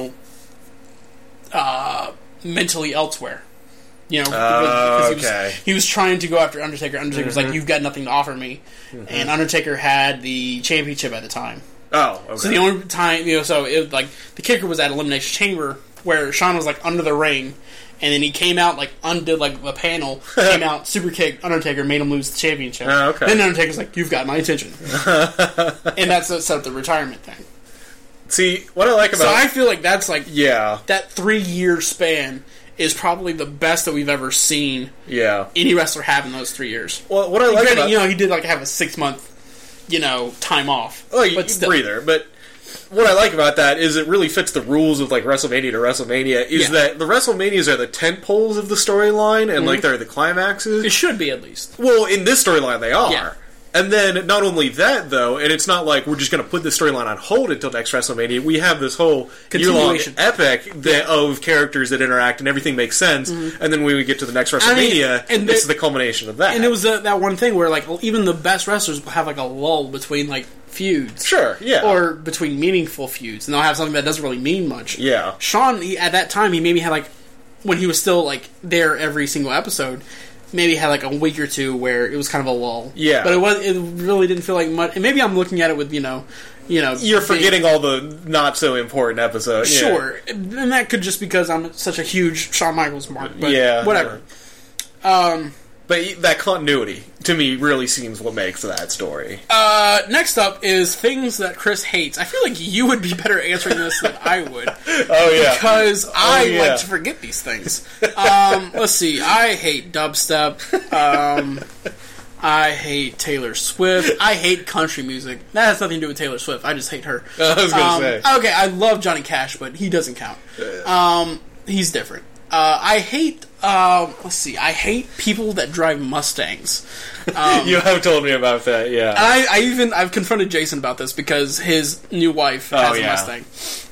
mentally elsewhere. Because he was trying to go after Undertaker. Undertaker was like, you've got nothing to offer me. And Undertaker had the championship at the time. Oh, okay. So the only time, so it like the kicker was at Elimination Chamber where Shawn was like under the ring. And then he came out, like, undid, like, the panel, came out, super kicked Undertaker, made him lose the championship. Oh, okay. Then Undertaker's like, you've got my attention. And that's what set up the retirement thing. See, what I like about... So I feel like that's, like... Yeah. That 3-year span is probably the best that we've ever seen any wrestler have in those 3 years. Well, what I like about... he did, like, have a 6-month, time off. Oh, but still. Breather, but... What I like about that is it really fits the rules of, like, WrestleMania to WrestleMania, is that the WrestleManias are the tent poles of the storyline, and, like, they're the climaxes. It should be, at least. Well, in this storyline, they are. Yeah. And then, not only that, though, and it's not like we're just going to put this storyline on hold until next WrestleMania, we have this whole year-long epic of characters that interact, and everything makes sense, and then when we get to the next WrestleMania, it's the culmination of that. And it was that one thing where, like, even the best wrestlers will have, like, a lull between, like, feuds. Sure, yeah. Or between meaningful feuds, and they'll have something that doesn't really mean much. Yeah. Shawn, at that time, he maybe had, like, when he was still, like, there every single episode, maybe had, like, a week or two where it was kind of a lull. Yeah. But it really didn't feel like much, and maybe I'm looking at it with, you're forgetting all the not-so-important episodes. Sure. Yeah. And that could just because I'm such a huge Shawn Michaels mark, but whatever. But that continuity, to me, really seems what makes that story. Next up is things that Chris hates. I feel like you would be better answering this than I would. Oh, yeah. Because I like to forget these things. Let's see. I hate dubstep. I hate Taylor Swift. I hate country music. That has nothing to do with Taylor Swift. I just hate her. I was going to say. Okay, I love Johnny Cash, but he doesn't count. He's different. I hate. Let's see. I hate people that drive Mustangs. You have told me about that, yeah. I've confronted Jason about this because his new wife has a Mustang.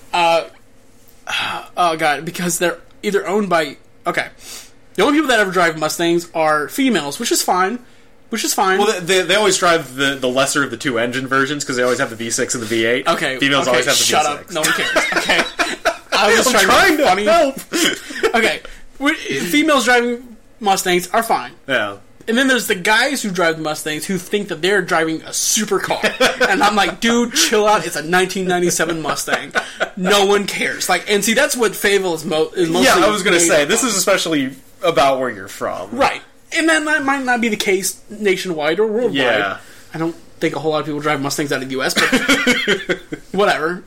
Oh god, because they're either owned by. Okay, the only people that ever drive Mustangs are females, which is fine. Well, they always drive the lesser of the two engine versions because they always have the V6 and the V8. Okay, females always have the shut V6. Up. No one cares. Okay, I was trying to funny. help. Okay, females driving Mustangs are fine. Yeah. And then there's the guys who drive Mustangs who think that they're driving a supercar. And I'm like, dude, chill out. It's a 1997 Mustang. No one cares. Like, and see, that's what Fable is mostly. Yeah, I was going to say, this is especially about where you're from. Right. And then that might not be the case nationwide or worldwide. Yeah. I don't think a whole lot of people drive Mustangs out of the U.S., but whatever.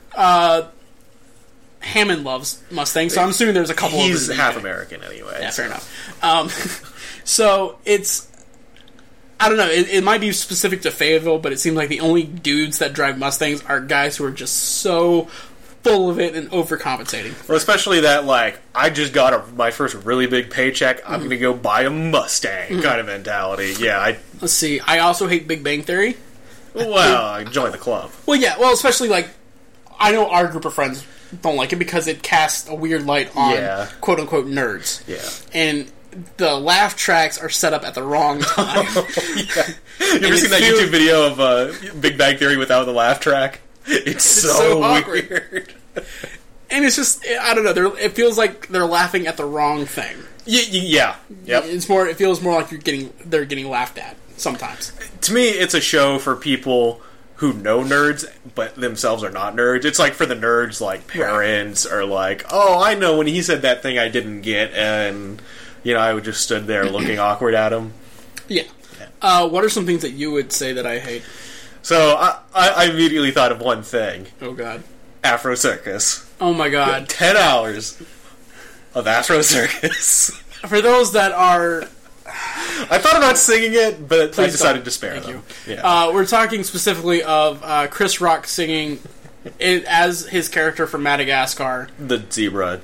Hammond loves Mustangs, so I'm assuming there's a couple of them. He's half American anyway. Yeah, fair enough. So it's, I don't know, it might be specific to Fayetteville, but it seems like the only dudes that drive Mustangs are guys who are just so full of it and overcompensating. Well, especially that, like, I just got my first really big paycheck, I'm going to go buy a Mustang kind of mentality. Yeah, Let's see, I also hate Big Bang Theory. Well, join the club. Well, yeah, especially, like, I know our group of friends don't like it because it casts a weird light on quote-unquote nerds. Yeah. And the laugh tracks are set up at the wrong time. Yeah. You ever seen that YouTube video of Big Bang Theory without the laugh track? It's so weird. And it's just, I don't know, it feels like they're laughing at the wrong thing. Yeah. Yep. It feels more like they're getting laughed at sometimes. To me, it's a show for people who know nerds, but themselves are not nerds. It's like for the nerds, like parents are like, oh, I know when he said that thing I didn't get, and I would just stood there looking awkward at him. Yeah. What are some things that you would say that I hate? So I immediately thought of one thing. Oh god. Afro Circus. Oh my god. 10 hours of Afro Circus. For those that are... I thought about singing it, but I decided to spare them. Yeah. We're talking specifically of Chris Rock singing it as his character from Madagascar. The zebra.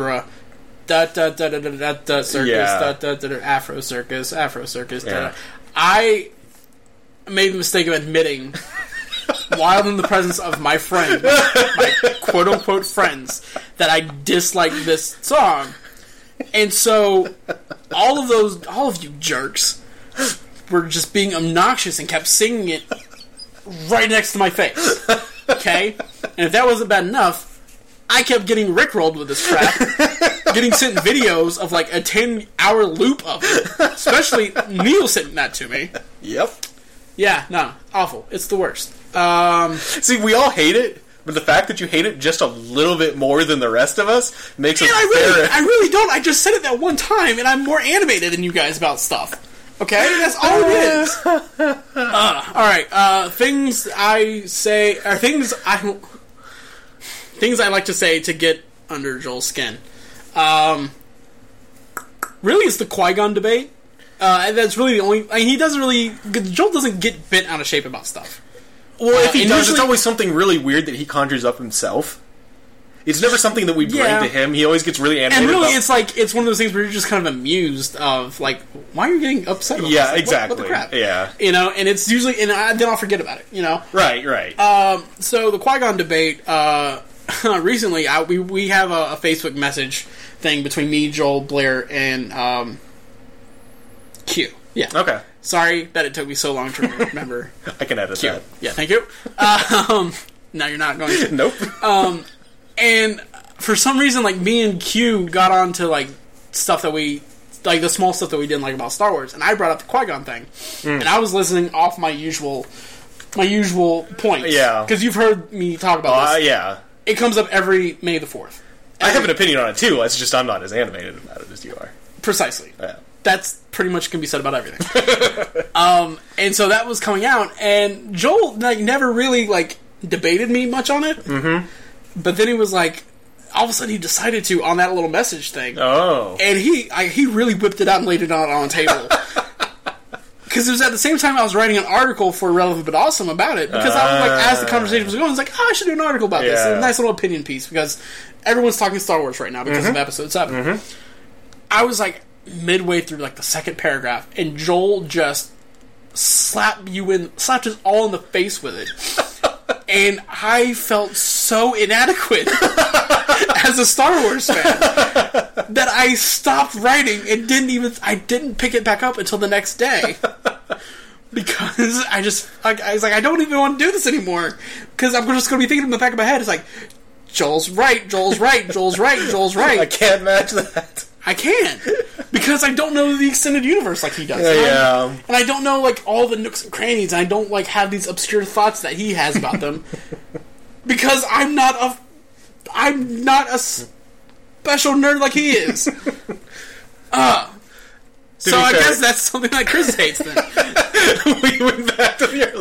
Da da da da da da circus. Da da da Afro Circus. Afro Circus. Da. I made the mistake of admitting, while in the presence of my friends, my quote unquote friends, that I disliked this song. And so, all of you jerks were just being obnoxious and kept singing it right next to my face. Okay? And if that wasn't bad enough, I kept getting rickrolled with this crap, getting sent videos of like a 10-hour loop of it. Especially Neil sent that to me. Yep. Yeah, no, awful. It's the worst. See, we all hate it, but the fact that you hate it just a little bit more than the rest of us makes it fair. I really don't. I just said it that one time, and I'm more animated than you guys about stuff. Okay? That's all it is. Alright, things I say, or things I like to say to get under Joel's skin. Really, it's the Qui-Gon debate. That's really the only... he doesn't really... Joel doesn't get bent out of shape about stuff. Well, if he does, it's always something really weird that he conjures up himself. It's never something that we bring to him. He always gets really animated. And really, it's one of those things where you're just kind of amused of, like, why are you getting upset about this? Yeah, like, exactly. What the crap? Yeah. And it's usually... And then I'll forget about it, Right. So, the Qui-Gon debate, recently, we have a Facebook message thing between me, Joel, Blair, and Q. Yeah. Okay. Sorry that it took me so long to remember. I can edit Q. that. Yeah, thank you. No, you're not going to. Nope. And for some reason, like, me and Q got onto, like, stuff that we... Like, the small stuff that we didn't like about Star Wars. And I brought up the Qui-Gon thing. And I was listening off my usual points. Yeah. Because you've heard me talk about this. Yeah. It comes up every May the 4th. I have an opinion on it, too. It's just I'm not as animated about it as you are. Precisely. Yeah. That's pretty much can be said about everything. And so that was coming out, and Joel, like, never really, like, debated me much on it. Mm-hmm. But then he was like, all of a sudden he decided to on that little message thing. Oh. And he really whipped it out and laid it out on the table. Because it was at the same time I was writing an article for Relevant But Awesome about it. Because I was like, as the conversation was going, I was like, I should do an article about this. A nice little opinion piece, because everyone's talking Star Wars right now because of Episode 7. Mm-hmm. I was like midway through like the second paragraph, and Joel just slapped us all in the face with it. And I felt so inadequate as a Star Wars fan that I stopped writing and didn't pick it back up until the next day. Because I was like, I don't even want to do this anymore. Because I'm just going to be thinking in the back of my head, it's like, Joel's right, Joel's right, Joel's right, Joel's right. I can't match that. I can't. Because I don't know the extended universe like he does. Yeah. And I don't know, like, all the nooks and crannies, and I don't, like, have these obscure thoughts that he has about them. Because I'm not a special nerd like he is. So I guess that's something that Chris hates then. We went back to the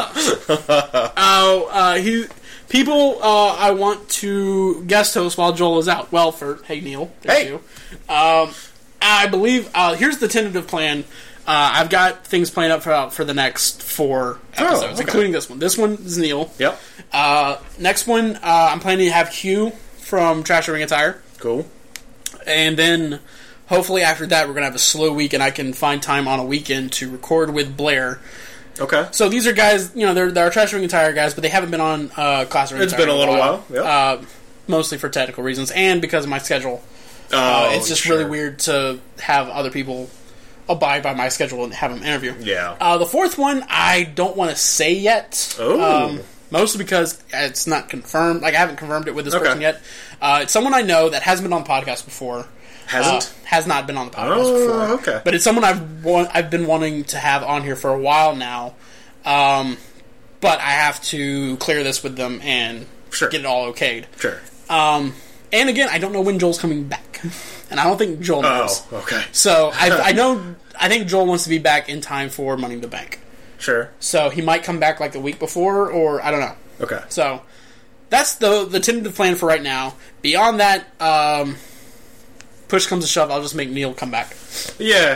early. People I want to guest host while Joel is out. Well, hey Neil. Hey. You. I believe, here's the tentative plan. I've got things planned up for the next 4 episodes, including this one. This one is Neil. Yep. Next one, I'm planning to have Q from Trash Ring Attire. Cool. And then, hopefully after that, we're going to have a slow week, and I can find time on a weekend to record with Blair. Okay. So these are guys, they're Trash Ring Attire guys, but they haven't been on Class Ring Attire. It's been a little while. Yep. Mostly for technical reasons, and because of my schedule. It's just really weird to have other people abide by my schedule and have them interview. Yeah. The fourth one, I don't want to say yet. Oh. Mostly because it's not confirmed. Like, I haven't confirmed it with this person yet. It's someone I know that hasn't been on the podcast before. Has not been on the podcast before. Okay. But it's someone I've been wanting to have on here for a while now. But I have to clear this with them and get it all okayed. Sure. And again, I don't know when Joel's coming back. And I don't think Joel knows. Oh, okay. So, I think Joel wants to be back in time for Money in the Bank. Sure. So, he might come back like the week before, or I don't know. Okay. So, that's the tentative plan for right now. Beyond that, push comes to shove, I'll just make Neil come back. Yeah.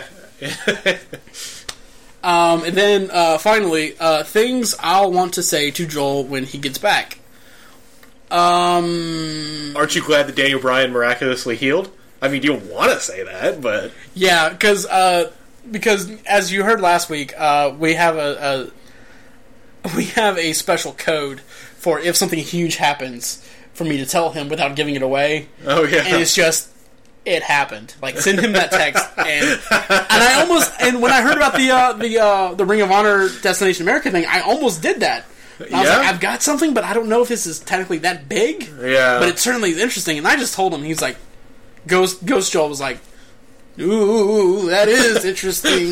And then, finally, things I'll want to say to Joel when he gets back. Aren't you glad that Daniel Bryan miraculously healed? I mean, you don't want to say that, but yeah, because as you heard last week, we have a special code for if something huge happens for me to tell him without giving it away. Oh yeah, and it's just it happened. Like, send him that text, and when I heard about the Ring of Honor Destination America thing, I almost did that. I was like, I've got something, but I don't know if this is technically that big. Yeah. But it certainly is interesting. And I just told him, he's like, Ghost Joel was like, ooh, that is interesting.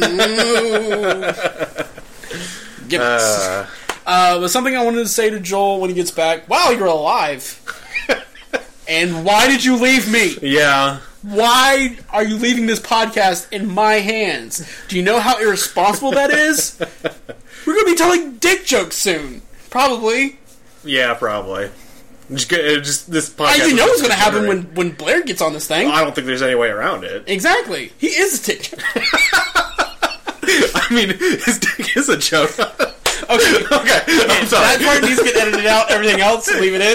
Give us. But something I wanted to say to Joel when he gets back, wow, you're alive. And why did you leave me? Yeah. Why are you leaving this podcast in my hands? Do you know how irresponsible that is? We're going to be telling dick jokes soon. Probably. Yeah, probably. Just this podcast. You know what's going to happen when Blair gets on this thing. I don't think there's any way around it. Exactly. He is a dick joke. I mean, his dick is a joke. Okay. I'm sorry. That part needs to get edited out. Everything else, leave it in.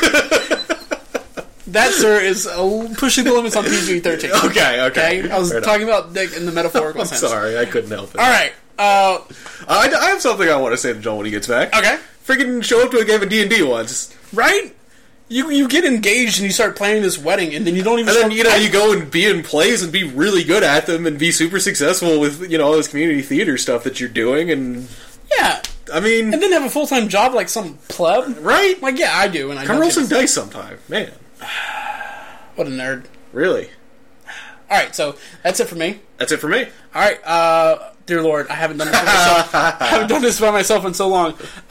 That, sir, is pushing the limits on PG-13. Okay. I was talking about dick in the metaphorical sense. Sorry, I couldn't help it. All right. I have something I want to say to Joel when he gets back. Okay. Freaking show up to a game of D&D once. Right? You get engaged and you start planning this wedding, and then you don't even... And then, you go and be in plays and be really good at them and be super successful with, all this community theater stuff that you're doing, and... Yeah. I mean... And then have a full-time job like some pleb. Right? Like, yeah, I do. And I come roll some dice sometime. Man. What a nerd. Really? Alright, so that's it for me. That's it for me. Alright, dear Lord, I haven't done this by myself. I haven't done this by myself in so long.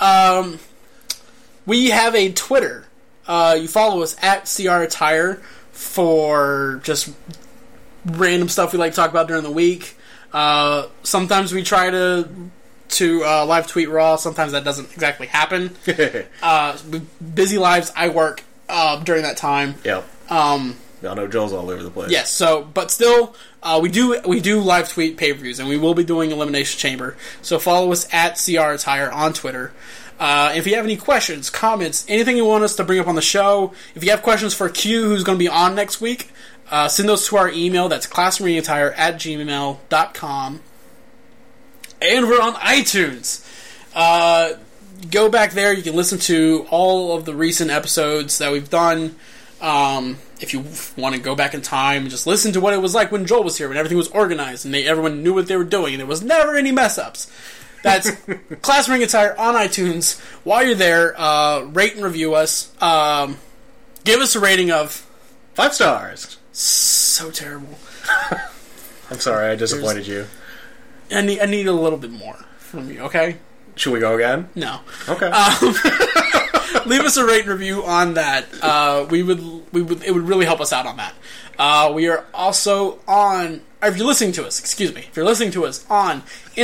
We have a Twitter. You follow us at CR Attire for just random stuff we like to talk about during the week. Sometimes we try to live tweet Raw. Sometimes that doesn't exactly happen. Busy lives. I work during that time. Yep. I know Joel's all over the place. Yes. But still, we do live tweet pay-per-views, and we will be doing Elimination Chamber. So follow us at CR Attire on Twitter. If you have any questions, comments, anything you want us to bring up on the show, if you have questions for Q, who's going to be on next week, Send those to our email. That's classroomreattire@gmail.com. And we're on iTunes. Go back there. You can listen to all of the recent episodes that we've done. If you want to go back in time and just listen to what it was like when Joel was here, when everything was organized and everyone knew what they were doing and there was never any mess-ups. That's Classroom Attire on iTunes. While you're there, rate and review us. Give us a rating of 5 stars. So terrible. I'm sorry, I disappointed you. I need a little bit more from you, okay? Should we go again? No. Okay. Leave us a rate and review on that. It would really help us out on that. We are also on, or if you're listening to us, if you're listening to us on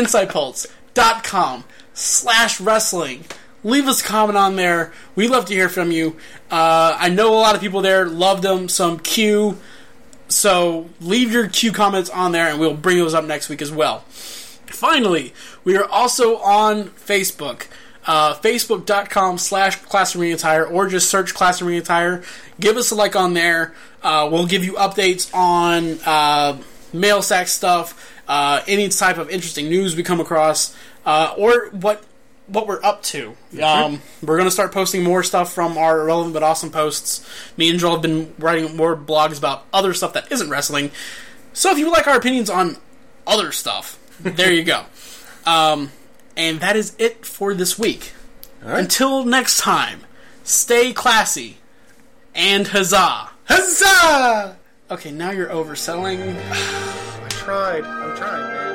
InsidePulse.com/wrestling. Leave us a comment on there. We'd love to hear from you. I know a lot of people there loved them, some Q. So leave your Q comments on there and we'll bring those up next week as well. Finally, we are also on Facebook. Facebook.com/ClassroomAttire or just search Classroom Attire. Give us a like on there. We'll give you updates on mail sack stuff, any type of interesting news we come across, or what we're up to. We're going to start posting more stuff from our Irrelevant But Awesome posts. Me and Joel have been writing more blogs about other stuff that isn't wrestling. So if you like our opinions on other stuff, there you go. And that is it for this week. All right. Until next time, stay classy and huzzah! Huzzah! Okay, now you're overselling. I'm trying, man.